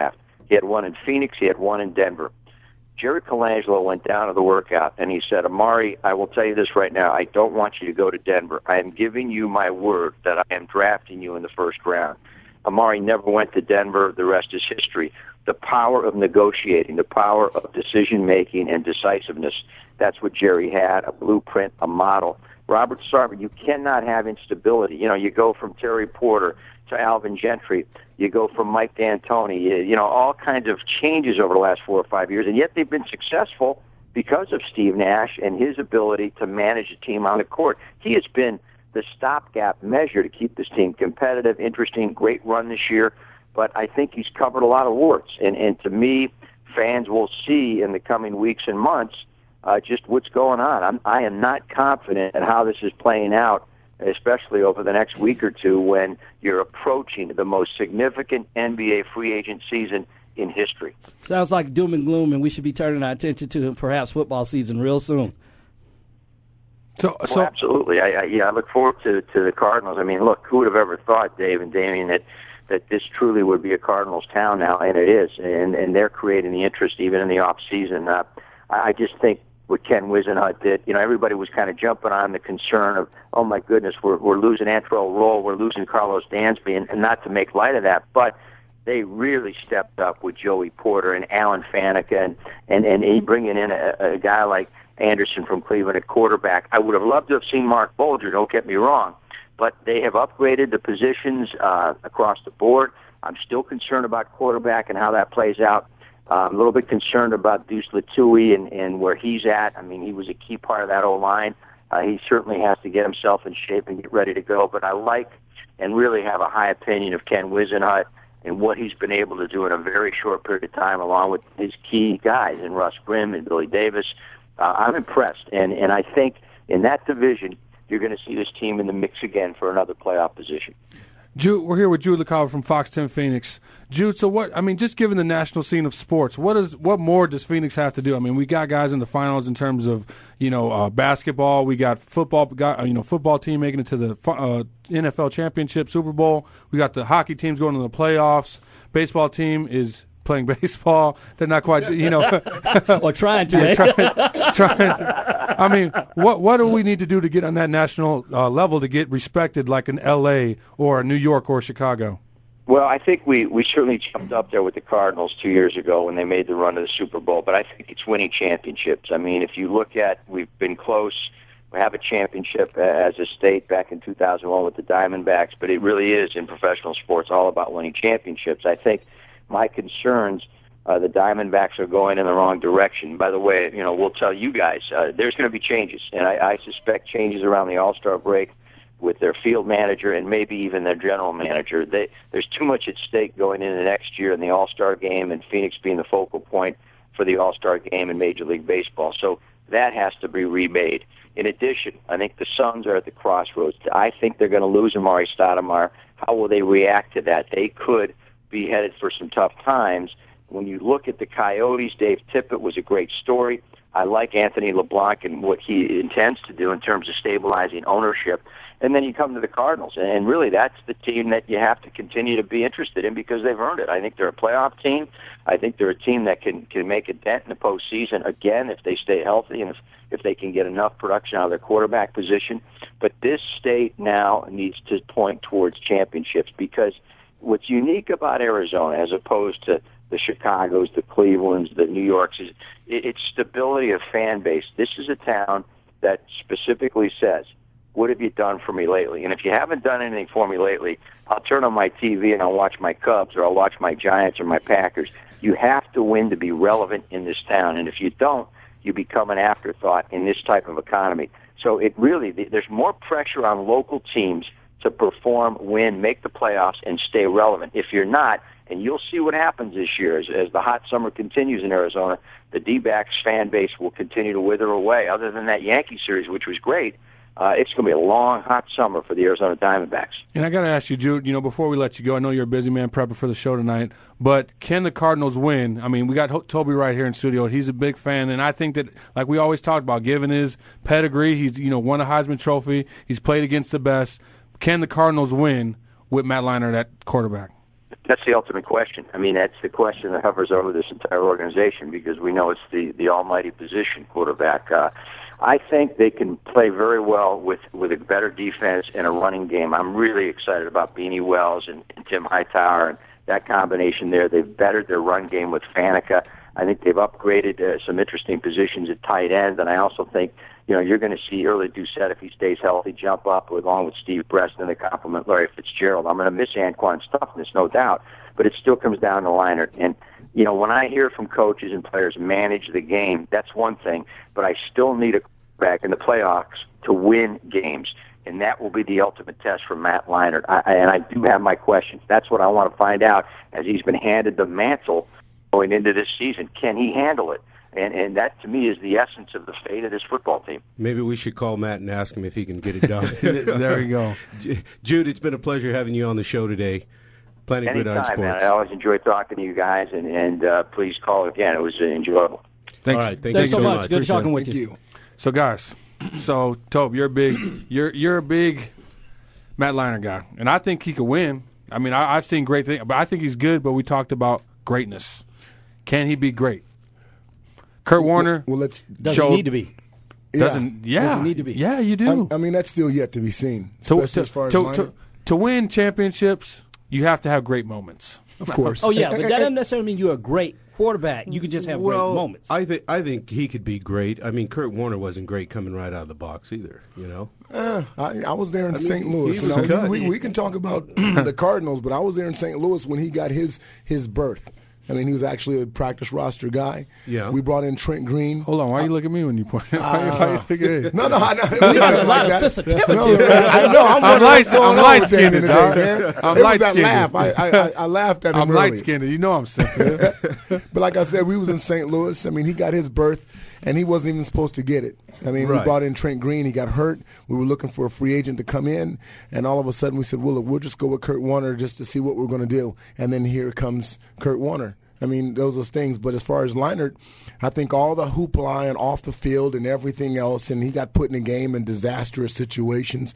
He had one in Phoenix. He had one in Denver. Jerry Colangelo went down to the workout, and he said, Amari, I will tell you this right now. I don't want you to go to Denver. I am giving you my word that I am drafting you in the first round. Amari never went to Denver. The rest is history. The power of negotiating, the power of decision-making and decisiveness, that's what Jerry had, a blueprint, a model. Robert Sarver, you cannot have instability. You know, you go from Terry Porter to Alvin Gentry. You go from Mike D'Antoni, you, you know, all kinds of changes over the last four or five years, and yet they've been successful because of Steve Nash and his ability to manage a team on the court. He has been the stopgap measure to keep this team competitive, interesting, great run this year, but I think he's covered a lot of warts, and, and to me, fans will see in the coming weeks and months uh, just what's going on. I'm, I am not confident in how this is playing out, especially over the next week or two when you're approaching the most significant N B A free agent season in history. Sounds like doom and gloom, and we should be turning our attention to perhaps football season real soon. So, so well, absolutely. I, I, yeah, I look forward to, to the Cardinals. I mean, look, who would have ever thought, Dave and Damien, that, that this truly would be a Cardinals town now, and it is, and, and they're creating the interest even in the off season. Uh, I, I just think what Ken Whisenhunt did, you know, everybody was kind of jumping on the concern of, oh my goodness, we're we're losing Antrell Roll, we're losing Carlos Dansby, and, and not to make light of that, but they really stepped up with Joey Porter and Alan Faneca, and and, and he bringing in a, a guy like Anderson from Cleveland at quarterback. I would have loved to have seen Mark Bolger, don't get me wrong, but they have upgraded the positions uh, across the board. I'm still concerned about quarterback and how that plays out. Uh, I'm a little bit concerned about Deuce Latui and, and where he's at. I mean, he was a key part of that O-line. Uh, he certainly has to get himself in shape and get ready to go. But I like and really have a high opinion of Ken Whisenhunt and what he's been able to do in a very short period of time, along with his key guys, and Russ Grimm and Billy Davis. Uh, I'm impressed. And, and I think in that division, you're going to see this team in the mix again for another playoff position. Jude, we're here with Jude LaCava from Fox ten Phoenix. Jude, so what? I mean, just given the national scene of sports, what is what more does Phoenix have to do? I mean, we got guys in the finals in terms of you know uh, basketball. We got football, got you know football team making it to the uh, N F L championship, Super Bowl. We got the hockey teams going to the playoffs. Baseball team is playing baseball. They're not quite, you know, or trying to. Yeah, eh? trying, trying to. I mean, what what do we need to do to get on that national uh, level to get respected, like in L A or New York or Chicago? Well, I think we, we certainly jumped up there with the Cardinals two years ago when they made the run to the Super Bowl, but I think it's winning championships. I mean, if you look at, we've been close. We have a championship as a state back in two thousand one with the Diamondbacks, but it really is in professional sports all about winning championships. I think my concerns, uh, the Diamondbacks are going in the wrong direction. By the way, you know, we'll tell you guys, uh, there's going to be changes, and I, I suspect changes around the All-Star break with their field manager and maybe even their general manager. They, there's too much at stake going into next year in the All-Star game, and Phoenix being the focal point for the All-Star game in Major League Baseball. So that has to be remade. In addition, I think the Suns are at the crossroads. I think they're going to lose Amari Stoudemire. How will they react to that? They could be headed for some tough times. When you look at the Coyotes, Dave Tippett was a great story. I like Anthony LeBlanc and what he intends to do in terms of stabilizing ownership. And then you come to the Cardinals, and really that's the team that you have to continue to be interested in because they've earned it. I think they're a playoff team. I think they're a team that can, can make a dent in the postseason, again, if they stay healthy and if, if they can get enough production out of their quarterback position. But this state now needs to point towards championships because what's unique about Arizona as opposed to the Chicagos, the Clevelands, the New Yorks, is it's stability of fan base. This is a town that specifically says, what have you done for me lately? And if you haven't done anything for me lately, I'll turn on my T V and I'll watch my Cubs or I'll watch my Giants or my Packers. You have to win to be relevant in this town. And if you don't, you become an afterthought in this type of economy. So it really, there's more pressure on local teams to perform, win, make the playoffs, and stay relevant. If you're not, and you'll see what happens this year as, as the hot summer continues in Arizona, the D-backs fan base will continue to wither away. Other than that Yankee series, which was great, uh, it's going to be a long, hot summer for the Arizona Diamondbacks. And I got to ask you, Jude, you know, before we let you go, I know you're a busy man prepping for the show tonight, but can the Cardinals win? I mean, we got Toby right here in studio, and he's a big fan, and I think that, like we always talked about, given his pedigree, he's, you know, won a Heisman Trophy, he's played against the best. Can the Cardinals win with Matt Leinart at quarterback? That's the ultimate question. I mean, that's the question that hovers over this entire organization because we know it's the, the almighty position, quarterback. Uh, I think they can play very well with, with a better defense and a running game. I'm really excited about Beanie Wells and, and Tim Hightower and that combination there. They've bettered their run game with Faneca. I think they've upgraded uh, some interesting positions at tight end, and I also think, you know, you're going to see early Doucette, if he stays healthy, jump up along with Steve Preston to complement Larry Fitzgerald. I'm going to miss Anquan's toughness, no doubt, but it still comes down to Leinart. And, you know, when I hear from coaches and players manage the game, that's one thing, but I still need a quarterback in the playoffs to win games, and that will be the ultimate test for Matt Leinart. I, and I do have my questions. That's what I want to find out as he's been handed the mantle going into this season. Can he handle it? And and that, to me, is the essence of the fate of this football team. Maybe we should call Matt and ask him if he can get it done. There you go. Jude, it's been a pleasure having you on the show today. Planet Gridiron Sports. Man. I always enjoy talking to you guys, and, and uh, please call again. It was uh, enjoyable. Thanks. All right, thank Thanks you so so much. much. Good Appreciate talking it. with Thank you. you. So, guys, so, Tobe, you're a big, you're, you're a big Matt Leinart guy, and I think he could win. I mean, I, I've seen great things, but I think he's good, but we talked about greatness. Can he be great? Kurt Warner Well, let's Does showed, he need to be? Doesn't yeah? Does he need to be? Yeah, you do. I, I mean, that's still yet to be seen. So especially to, as far as to, Leinart. to, to win championships, you have to have great moments. Of course. Oh, yeah, And- but and- that doesn't necessarily mean you're a great quarterback. You can just have well, great moments. I think I think he could be great. I mean, Kurt Warner wasn't great coming right out of the box either. You know, Uh, I, I was there in I mean, Saint Louis. he You was know, good. we, we can talk about the Cardinals, but I was there in Saint Louis when he got his his berth. I mean, he was actually a practice roster guy. Yeah. We brought in Trent Green. Hold on, why you look at me when you point? why, why you look at No, no, I know. We got a lot like of that. sensitivity. No, I know. I'm, I'm wondering light- what's going I'm on light with the end of the skinned, day, dog. man. I'm it light was that skinned. laugh. I, I, I laughed at him I'm early. light skinned. You know I'm sensitive. But like I said, we was in Saint Louis. I mean, he got his berth, and he wasn't even supposed to get it. I mean, we Right. brought in Trent Green. He got hurt. We were looking for a free agent to come in, and all of a sudden we said, well, look, we'll just go with Kurt Warner just to see what we're going to do. And then here comes Kurt Warner. I mean, those are things. But as far as Leinart, I think all the hoopla and off the field and everything else, and he got put in a game in disastrous situations.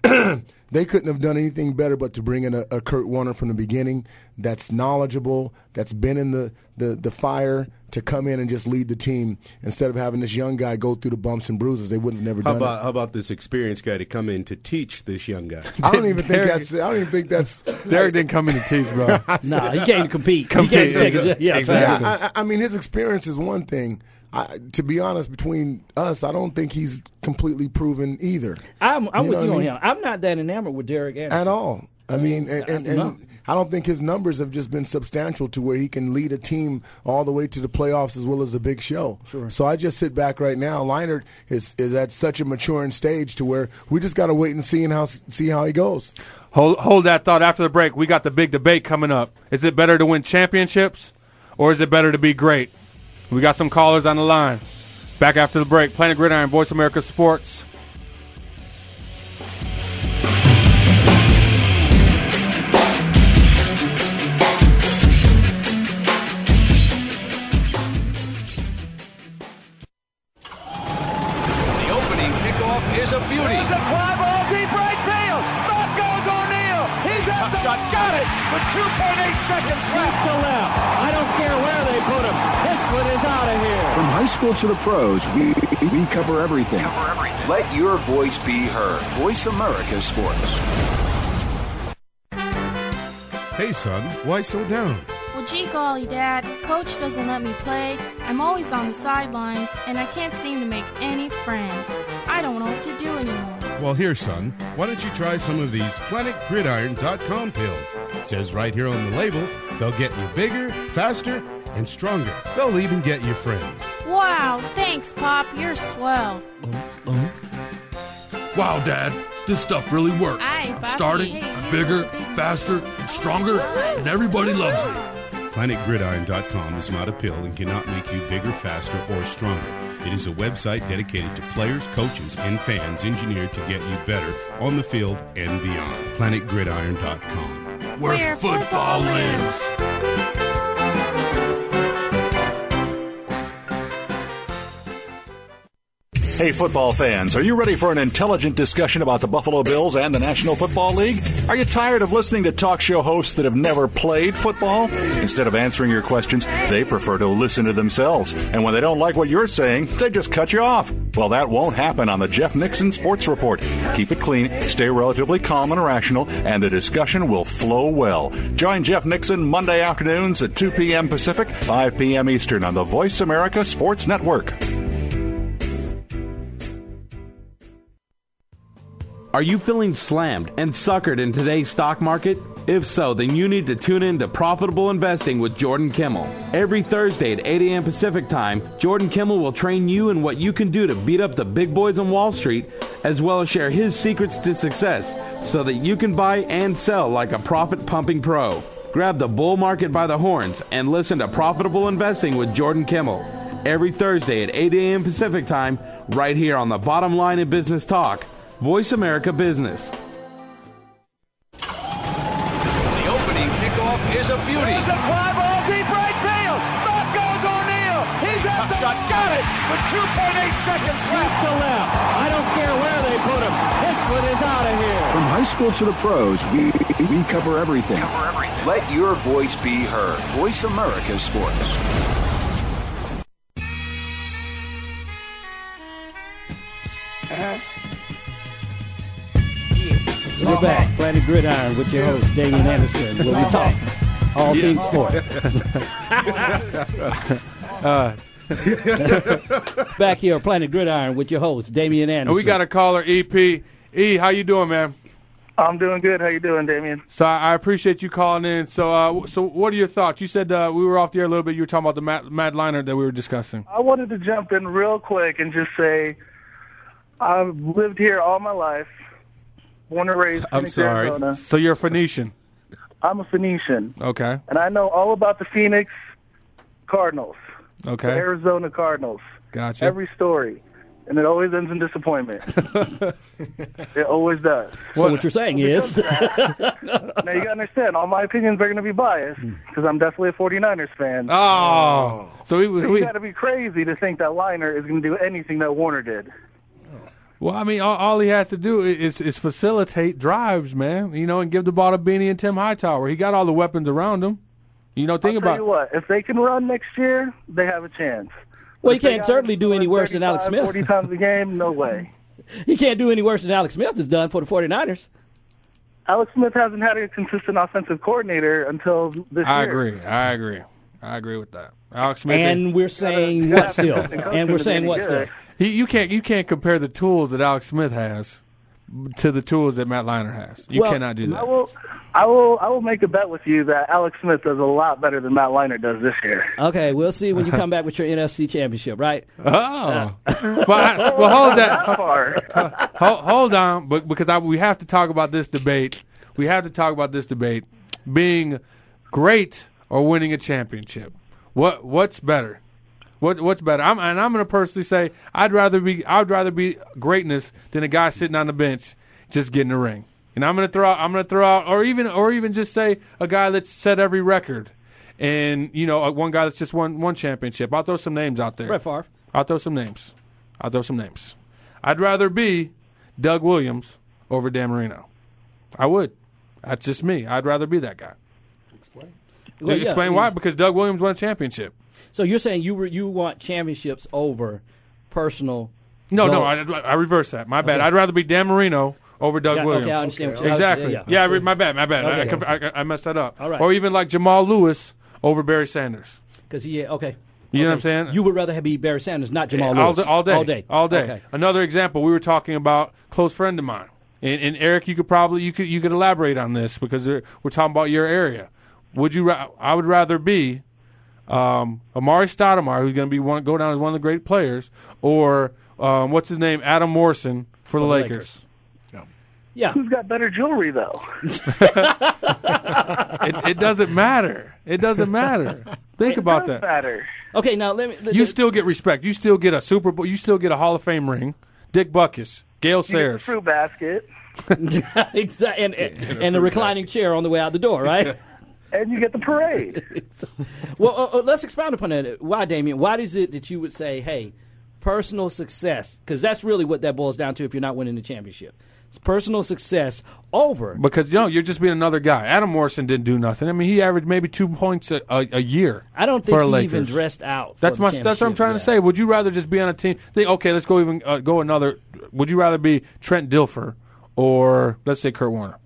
They couldn't have done anything better but to bring in a, a Kurt Warner from the beginning that's knowledgeable, that's been in the, the, the fire to come in and just lead the team instead of having this young guy go through the bumps and bruises. They wouldn't have never how done about it. how about this experienced guy to come in to teach this young guy? I don't even think Derek- that's. I don't even think that's. Derek didn't come in to teach, bro. No, he can't compete. Compete. He can't take a, yeah, Exactly. Yeah, I, I mean, his experience is one thing. I, to be honest, between us, I don't think he's completely proven either. I'm, I'm You with know you what on I mean? him. I'm not that enamored with Derek Anderson. At all. I mean, and, and, and No. I don't think his numbers have just been substantial to where he can lead a team all the way to the playoffs as well as the big show. Sure. So I just sit back right now. Leinart is is at such a maturing stage to where we just got to wait and see and how see how he goes. Hold, hold that thought. After the break, we got the big debate coming up. Is it better to win championships, or is it better to be great? We got some callers on the line. Back after the break. Planet Gridiron, Voice America Sports. The opening kickoff is a beauty. It's a fly ball deep right field. Back goes O'Neal. He's at the shot. Got it with two point eight seconds left to left. I don't care where they put him. This one is out of here. From high school to the pros, we we cover everything. Cover everything. Let your voice be heard. Voice America Sports. Hey, son, why so down? Well, gee golly, Dad, Coach doesn't let me play. I'm always on the sidelines, and I can't seem to make any friends. I don't know what to do anymore. Well, here, son, why don't you try some of these planet gridiron dot com pills? It says right here on the label, they'll get you bigger, faster, and stronger. They'll even get you friends. Wow, thanks, Pop. You're swell. Wow, Dad, this stuff really works. Aye, Papi. Starting, Hey, I'm you're bigger, a big- faster, and stronger, and everybody loves me. planet gridiron dot com is not a pill and cannot make you bigger, faster, or stronger. It is a website dedicated to players, coaches, and fans engineered to get you better on the field and beyond. planet gridiron dot com. Where, Where football football lives. Hey, football fans, are you ready for an intelligent discussion about the Buffalo Bills and the National Football League? Are you tired of listening to talk show hosts that have never played football? Instead of answering your questions, they prefer to listen to themselves. And when they don't like what you're saying, they just cut you off. Well, that won't happen on the Jeff Nixon Sports Report. Keep it clean, stay relatively calm and rational, and the discussion will flow well. Join Jeff Nixon Monday afternoons at two p.m. Pacific, five p.m. Eastern on the Voice America Sports Network. Are you feeling slammed and suckered in today's stock market? If so, then you need to tune in to Profitable Investing with Jordan Kimmel. Every Thursday at eight a.m. Pacific Time, Jordan Kimmel will train you in what you can do to beat up the big boys on Wall Street, as well as share his secrets to success so that you can buy and sell like a profit-pumping pro. Grab the bull market by the horns and listen to Profitable Investing with Jordan Kimmel. Every Thursday at eight a.m. Pacific Time, right here on the Bottom Line in Business Talk, Voice America Business. The opening kickoff is a beauty. It's a fly ball deep right field. Back goes O'Neal. He's at the shot. Got it with two point eight seconds left to left. I don't care where they put him. This one is out of here. From high school to the pros, we we cover everything. Cover everything. Let your voice be heard. Voice America Sports. Uh-huh. We're back, Planet Gridiron, with your host, Damian Anderson, where we talk all things sport. uh, back here, Planet Gridiron, with your host, Damian Anderson. And we got a caller, E P. E, how you doing, man? I'm doing good. How you doing, Damian? So I appreciate you calling in. So, uh, so what are your thoughts? You said uh, we were off the air a little bit. You were talking about the Matt, Matt Leinart that we were discussing. I wanted to jump in real quick and just say I've lived here all my life. Born and raised in I'm sorry. Arizona. So you're a Phoenician. I'm a Phoenician. Okay. And I know all about the Phoenix Cardinals. Okay. The Arizona Cardinals. Gotcha. Every story. And it always ends in disappointment. It always does. So what, what you're saying is... now, you got to understand, all my opinions are going to be biased because I'm definitely a forty-niners fan. Oh. So, we, so we, you got to be crazy to think that Leinart is going to do anything that Warner did. Well, I mean, all, all he has to do is, is facilitate drives, man. You know, and give the ball to Beanie and Tim Hightower. He got all the weapons around him. You know, think I'll about. Tell you what, if they can run next year, they have a chance. Well, you can't certainly do any worse than Alex Smith. forty times a game, no way. You can't do any worse than Alex Smith has done for the forty-niners. Alex Smith hasn't had a consistent offensive coordinator until this I year. agree. I agree. I agree with that. Alex Smith. And we're saying what still? And we're saying what still? He, you can't you can't compare the tools that Alex Smith has to the tools that Matt Leinart has. You well, cannot do that. I will, I will, I will make a bet with you that Alex Smith does a lot better than Matt Leinart does this year. Okay, we'll see when you come back with your N F C championship, right? Oh, uh, well, I, well, hold that. hold, hold on, but because I, we have to talk about this debate. We have to talk about this debate being great or winning a championship. What what's better? What what's better? I'm, and I'm going to personally say I'd rather be I'd rather be greatness than a guy sitting on the bench just getting a ring. And I'm going to throw out I'm going to throw out or even or even just say a guy that's set every record, and you know one guy that's just won one championship. I'll throw some names out there. Brett Favre. I'll throw some names. I'll throw some names. I'd rather be Doug Williams over Dan Marino. I would. That's just me. I'd rather be that guy. Explain. Well, yeah, Explain why? Because Doug Williams won a championship. So you're saying you re- you want championships over personal? No, goal. no, I, I reverse that. My bad. Okay. I'd rather be Dan Marino over Doug yeah, Williams. Okay, I understand. Okay. What Exactly. yeah, yeah, yeah. yeah, my bad, my bad. Okay. I, I, I messed that up. All right. Or even like Jamal Lewis over Barry Sanders. Because he, okay. You okay. know what I'm saying? You would rather have be Barry Sanders, not Jamal all Lewis. Day, all day. All day. All day. Okay. Another example, we were talking about a close friend of mine. And, and Eric, you could probably you could you could elaborate on this because we're talking about your area. Would you? Ra- I would rather be um, Amari Stoudemire, who's going to be one, go down as one of the great players, or um, what's his name, Adam Morrison for, for the Lakers. Lakers. Yeah. yeah. Who's got better jewelry though? it, it doesn't matter. It doesn't matter. Think it about does that. Matter. Okay, now let me. Let, you still get respect. You still get a Super Bowl. You still get a Hall of Fame ring. Dick Butkus, Gale Sayers, fruit basket, exactly, and, and, and the reclining basket. Chair on the way out the door, right? And you get the parade. well, uh, uh, let's expound upon that. Why, Damian? Why is it that you would say, "Hey, personal success, because that's really what that boils down to if you're not winning the championship. It's personal success over. Because, you know, you're just being another guy. Adam Morrison didn't do nothing. I mean, he averaged maybe two points a, a, a year. I don't think for he Lakers. even dressed out. That's for my. the That's what I'm trying to championship, say. Would you rather just be on a team? Think, okay, let's go even uh, go another. Would you rather be Trent Dilfer or let's say Kurt Warner?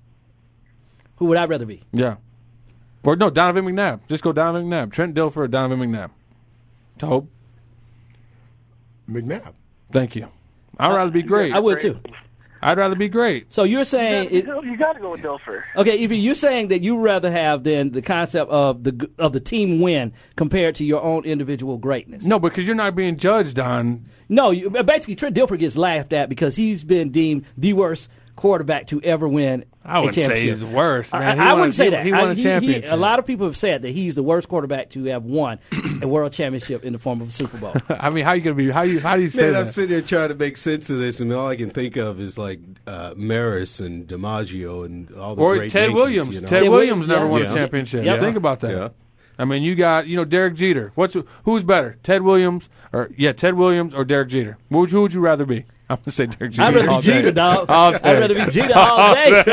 Who would I rather be? Yeah. Or no, Donovan McNabb. Just go Donovan McNabb. Trent Dilfer or Donovan McNabb. Tobe? McNabb. Thank you. I'd rather be great. I would too. I'd rather be great. So you're saying You it, got, you got to go with Dilfer. okay, Evie, you're saying that you rather have then the concept of the of the team win compared to your own individual greatness. No, because you're not being judged on. No, you, basically Trent Dilfer gets laughed at because he's been deemed the worst quarterback to ever win I wouldn't a championship. say he's the worst, man. I, He I won wouldn't a- say he- that. he won I- a championship. a lot of people have said that he's the worst quarterback to have won a world championship in the form of a Super Bowl. I mean, how you gonna be? How you? How do you say Man, that? I'm sitting here trying to make sense of this, and all I can think of is like uh, Maris and DiMaggio and all the Or great Ted Yankees, Williams. You know? Ted, Ted Williams Williams, never yeah. won Yeah. a championship. Yeah. Think about that. Yeah. I mean, you got you know Derek Jeter. What's who's better, Ted Williams or yeah, Ted Williams or Derek Jeter? Who would you, who would you rather be? I'm gonna say Derek Jeter. I'd rather all be Jeter, day. dog. All I'd day. rather be Jeter all day.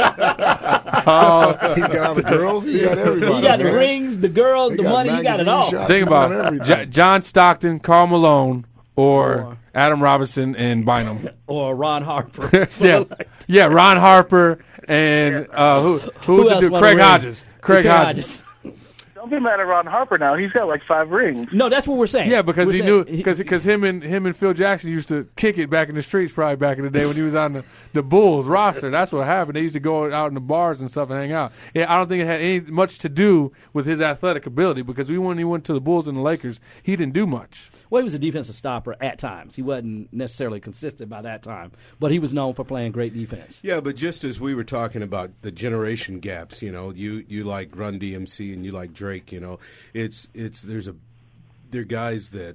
Oh, He's got all the girls. He got everybody. He got the man. rings, the girls, He the got money. He got it magazine all. shots. think He's got about it. everything. J- John Stockton, Karl Malone, or, Or- Adam Robinson and Bynum. Or Ron Harper. yeah, yeah, Ron Harper and uh, who who, Who was the else dude? won a Craig ring? Hodges. Craig Craig Hodges. Don't be mad at Ron Harper now. He's got like five rings. No, that's what we're saying. Yeah, because We're he saying- knew because because him and him and Phil Jackson used to kick it back in the streets probably back in the day when he was on the, the Bulls roster. That's what happened. They used to go out in the bars and stuff and hang out. Yeah, I don't think it had any much to do with his athletic ability because we when he went to the Bulls and the Lakers, he didn't do much. Well, he was a defensive stopper at times. He wasn't necessarily consistent by that time, but he was known for playing great defense. Yeah, but just as we were talking about the generation gaps, you know, you, you like Run D M C and you like Drake, you know, it's it's there's a they're guys that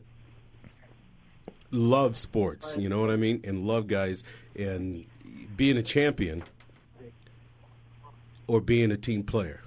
love sports, you know what I mean, and love guys, and being a champion or being a team player.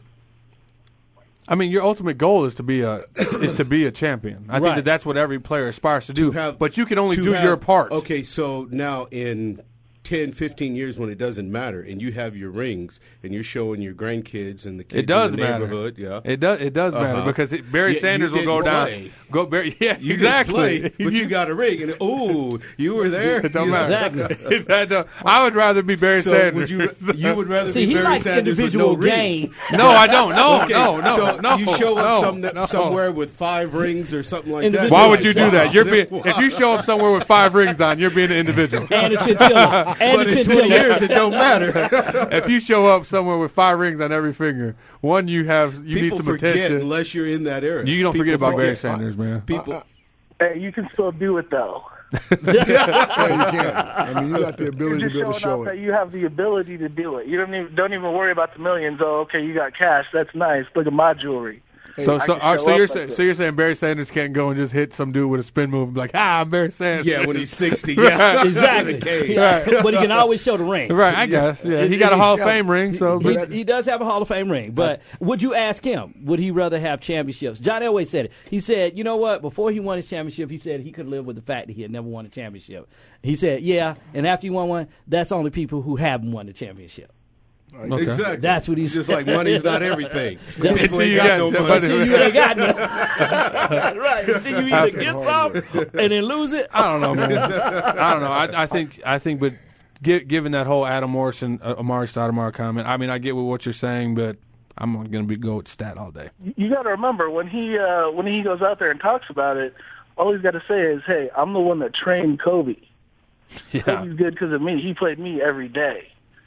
I mean, your ultimate goal is to be a is to be a champion. I think Right. that that's what every player aspires to do. have- but you can only to do have- your part. Okay, so now in ten, fifteen years when it doesn't matter and you have your rings and you're showing your grandkids and the kids It does in the matter. neighborhood, yeah. It does. It does matter Uh-huh. because it, Barry Yeah, Sanders you will go didn't down. play. Go Barry. Yeah, You exactly. didn't play, but you got a ring, and oh, you were there. It don't You know? matter. That don't- I would rather be Barry So Sanders. would you you would rather See, be he Barry likes Sanders with individual no rings? gain. No, I don't. No, Okay, no, no, so no. you show up no, some, no. somewhere with five rings or something like that. Individual- Why would you do that? You're being Wow. if you show up somewhere with five rings on, you're being an individual. And a chinchilla. And But a in chinchilla. twenty years, it don't matter. If you show up somewhere with five rings on every finger, one you have you People need some forget attention. unless you're in that era. You don't People forget about Barry forget. Sanders, man. People. Hey, you can still do it though. Yeah, you can. I mean, you got the You're ability to just be able showing to show off that it. you have the ability to do it. You don't even don't even worry about the millions. Oh, okay, you got cash. That's nice. Look at my jewelry. So, I so, can uh, show so up you're like saying, this. so you're saying Barry Sanders can't go and just hit some dude with a spin move and be like, ah, I'm Barry Sanders. Yeah, when he's sixty. Yeah, Right. Exactly. In the cage. Yeah. But he can always show the ring. Right, I guess. Yeah, he got a Hall of Fame ring, so. He, But, he does have a Hall of Fame ring, but would you ask him, would he rather have championships? John Elway said it. He said, you know what, before he won his championship, he said he could live with the fact that he had never won a championship. He said, yeah, and after he won one, that's only people who haven't won the championship. Okay. Exactly. That's what he's It's just like money's not everything. That- People Until ain't you got got- no but- money. Until you ain't got none. Right. Until you either get some and then lose it. I don't know, man. I don't know. I, I think, I think, but gi- given that whole Adam Morrison, uh, Amari Stoudemire comment, I mean, I get what you're saying, but I'm going to be go with stat all day. You got to remember when he uh, when he goes out there and talks about it, all he's got to say is, "Hey, I'm the one that trained Kobe. Yeah. Kobe's good because of me. He played me every day."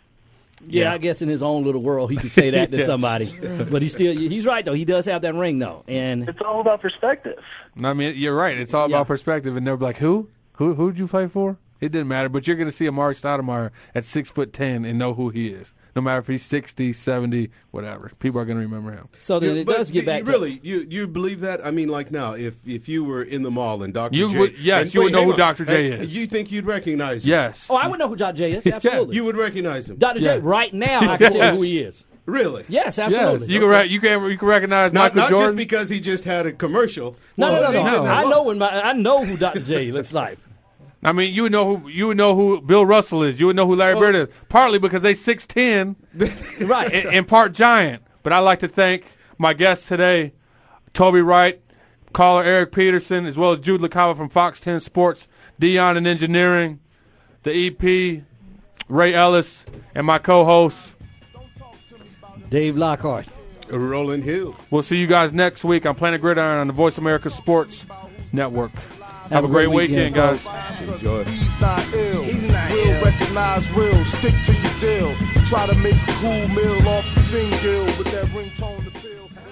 Yeah, Yeah. I guess in his own little world he could say that to Yeah. somebody. But he still he's right though. He does have that ring though. And It's all about perspective. I mean, you're right. It's all Yeah. about perspective, and they're like, who? Who? Who'd you play for? It didn't matter, but you're going to see Amari Stoudemire at six foot ten and know who he is. No matter if he's sixty, seventy, whatever. People are going to remember him. so then Yeah, it but does get you- back to really, you you believe that? I mean, like now, if if you were in the mall and Doctor You J, would- yes, and- you would wait, know hang who on. Doctor J And is. You think you'd recognize him? Yes. Oh, I would know who Doctor J is. Absolutely. You would recognize him. Doctor Yeah. J, right now I can tell you who he is. Really? Yes, absolutely. Yes, you can re- you can you can recognize Not, Michael not Jordan. just because he just had a commercial. No, Well, no, no, he no. didn't I have- know when my I know who Doctor J looks like. I mean, you would know who you would know who Bill Russell is. You would know who Larry Bird is. Partly because they six ten, right? In, in part giant. But I'd like to thank my guests today, Toby Wright, caller Eric Peterson, as well as Jude LaCava from Fox ten Sports, Dion in Engineering, the E P, Ray Ellis, and my co-host, Dave Lockhart. Roland Hill. We'll see you guys next week on Planet Gridiron on the Voice America Sports Network. Have, Have a great, great weekend, weekend, guys. Enjoy. He's not ill. He's not real ill. Recognize real. Stick to your deal. Try to make a cool meal off the single with that ringtone to feel.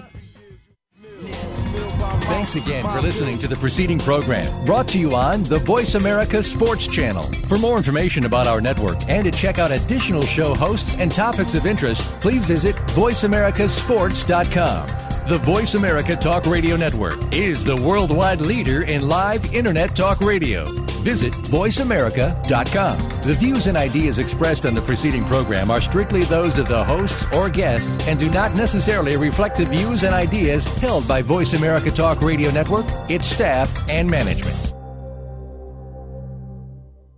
Thanks again for listening to the preceding program, brought to you on the Voice America Sports Channel. For more information about our network and to check out additional show hosts and topics of interest, please visit voice america sports dot com. The Voice America Talk Radio Network is the worldwide leader in live Internet talk radio. Visit voice america dot com. The views and ideas expressed on the preceding program are strictly those of the hosts or guests and do not necessarily reflect the views and ideas held by Voice America Talk Radio Network, its staff, and management.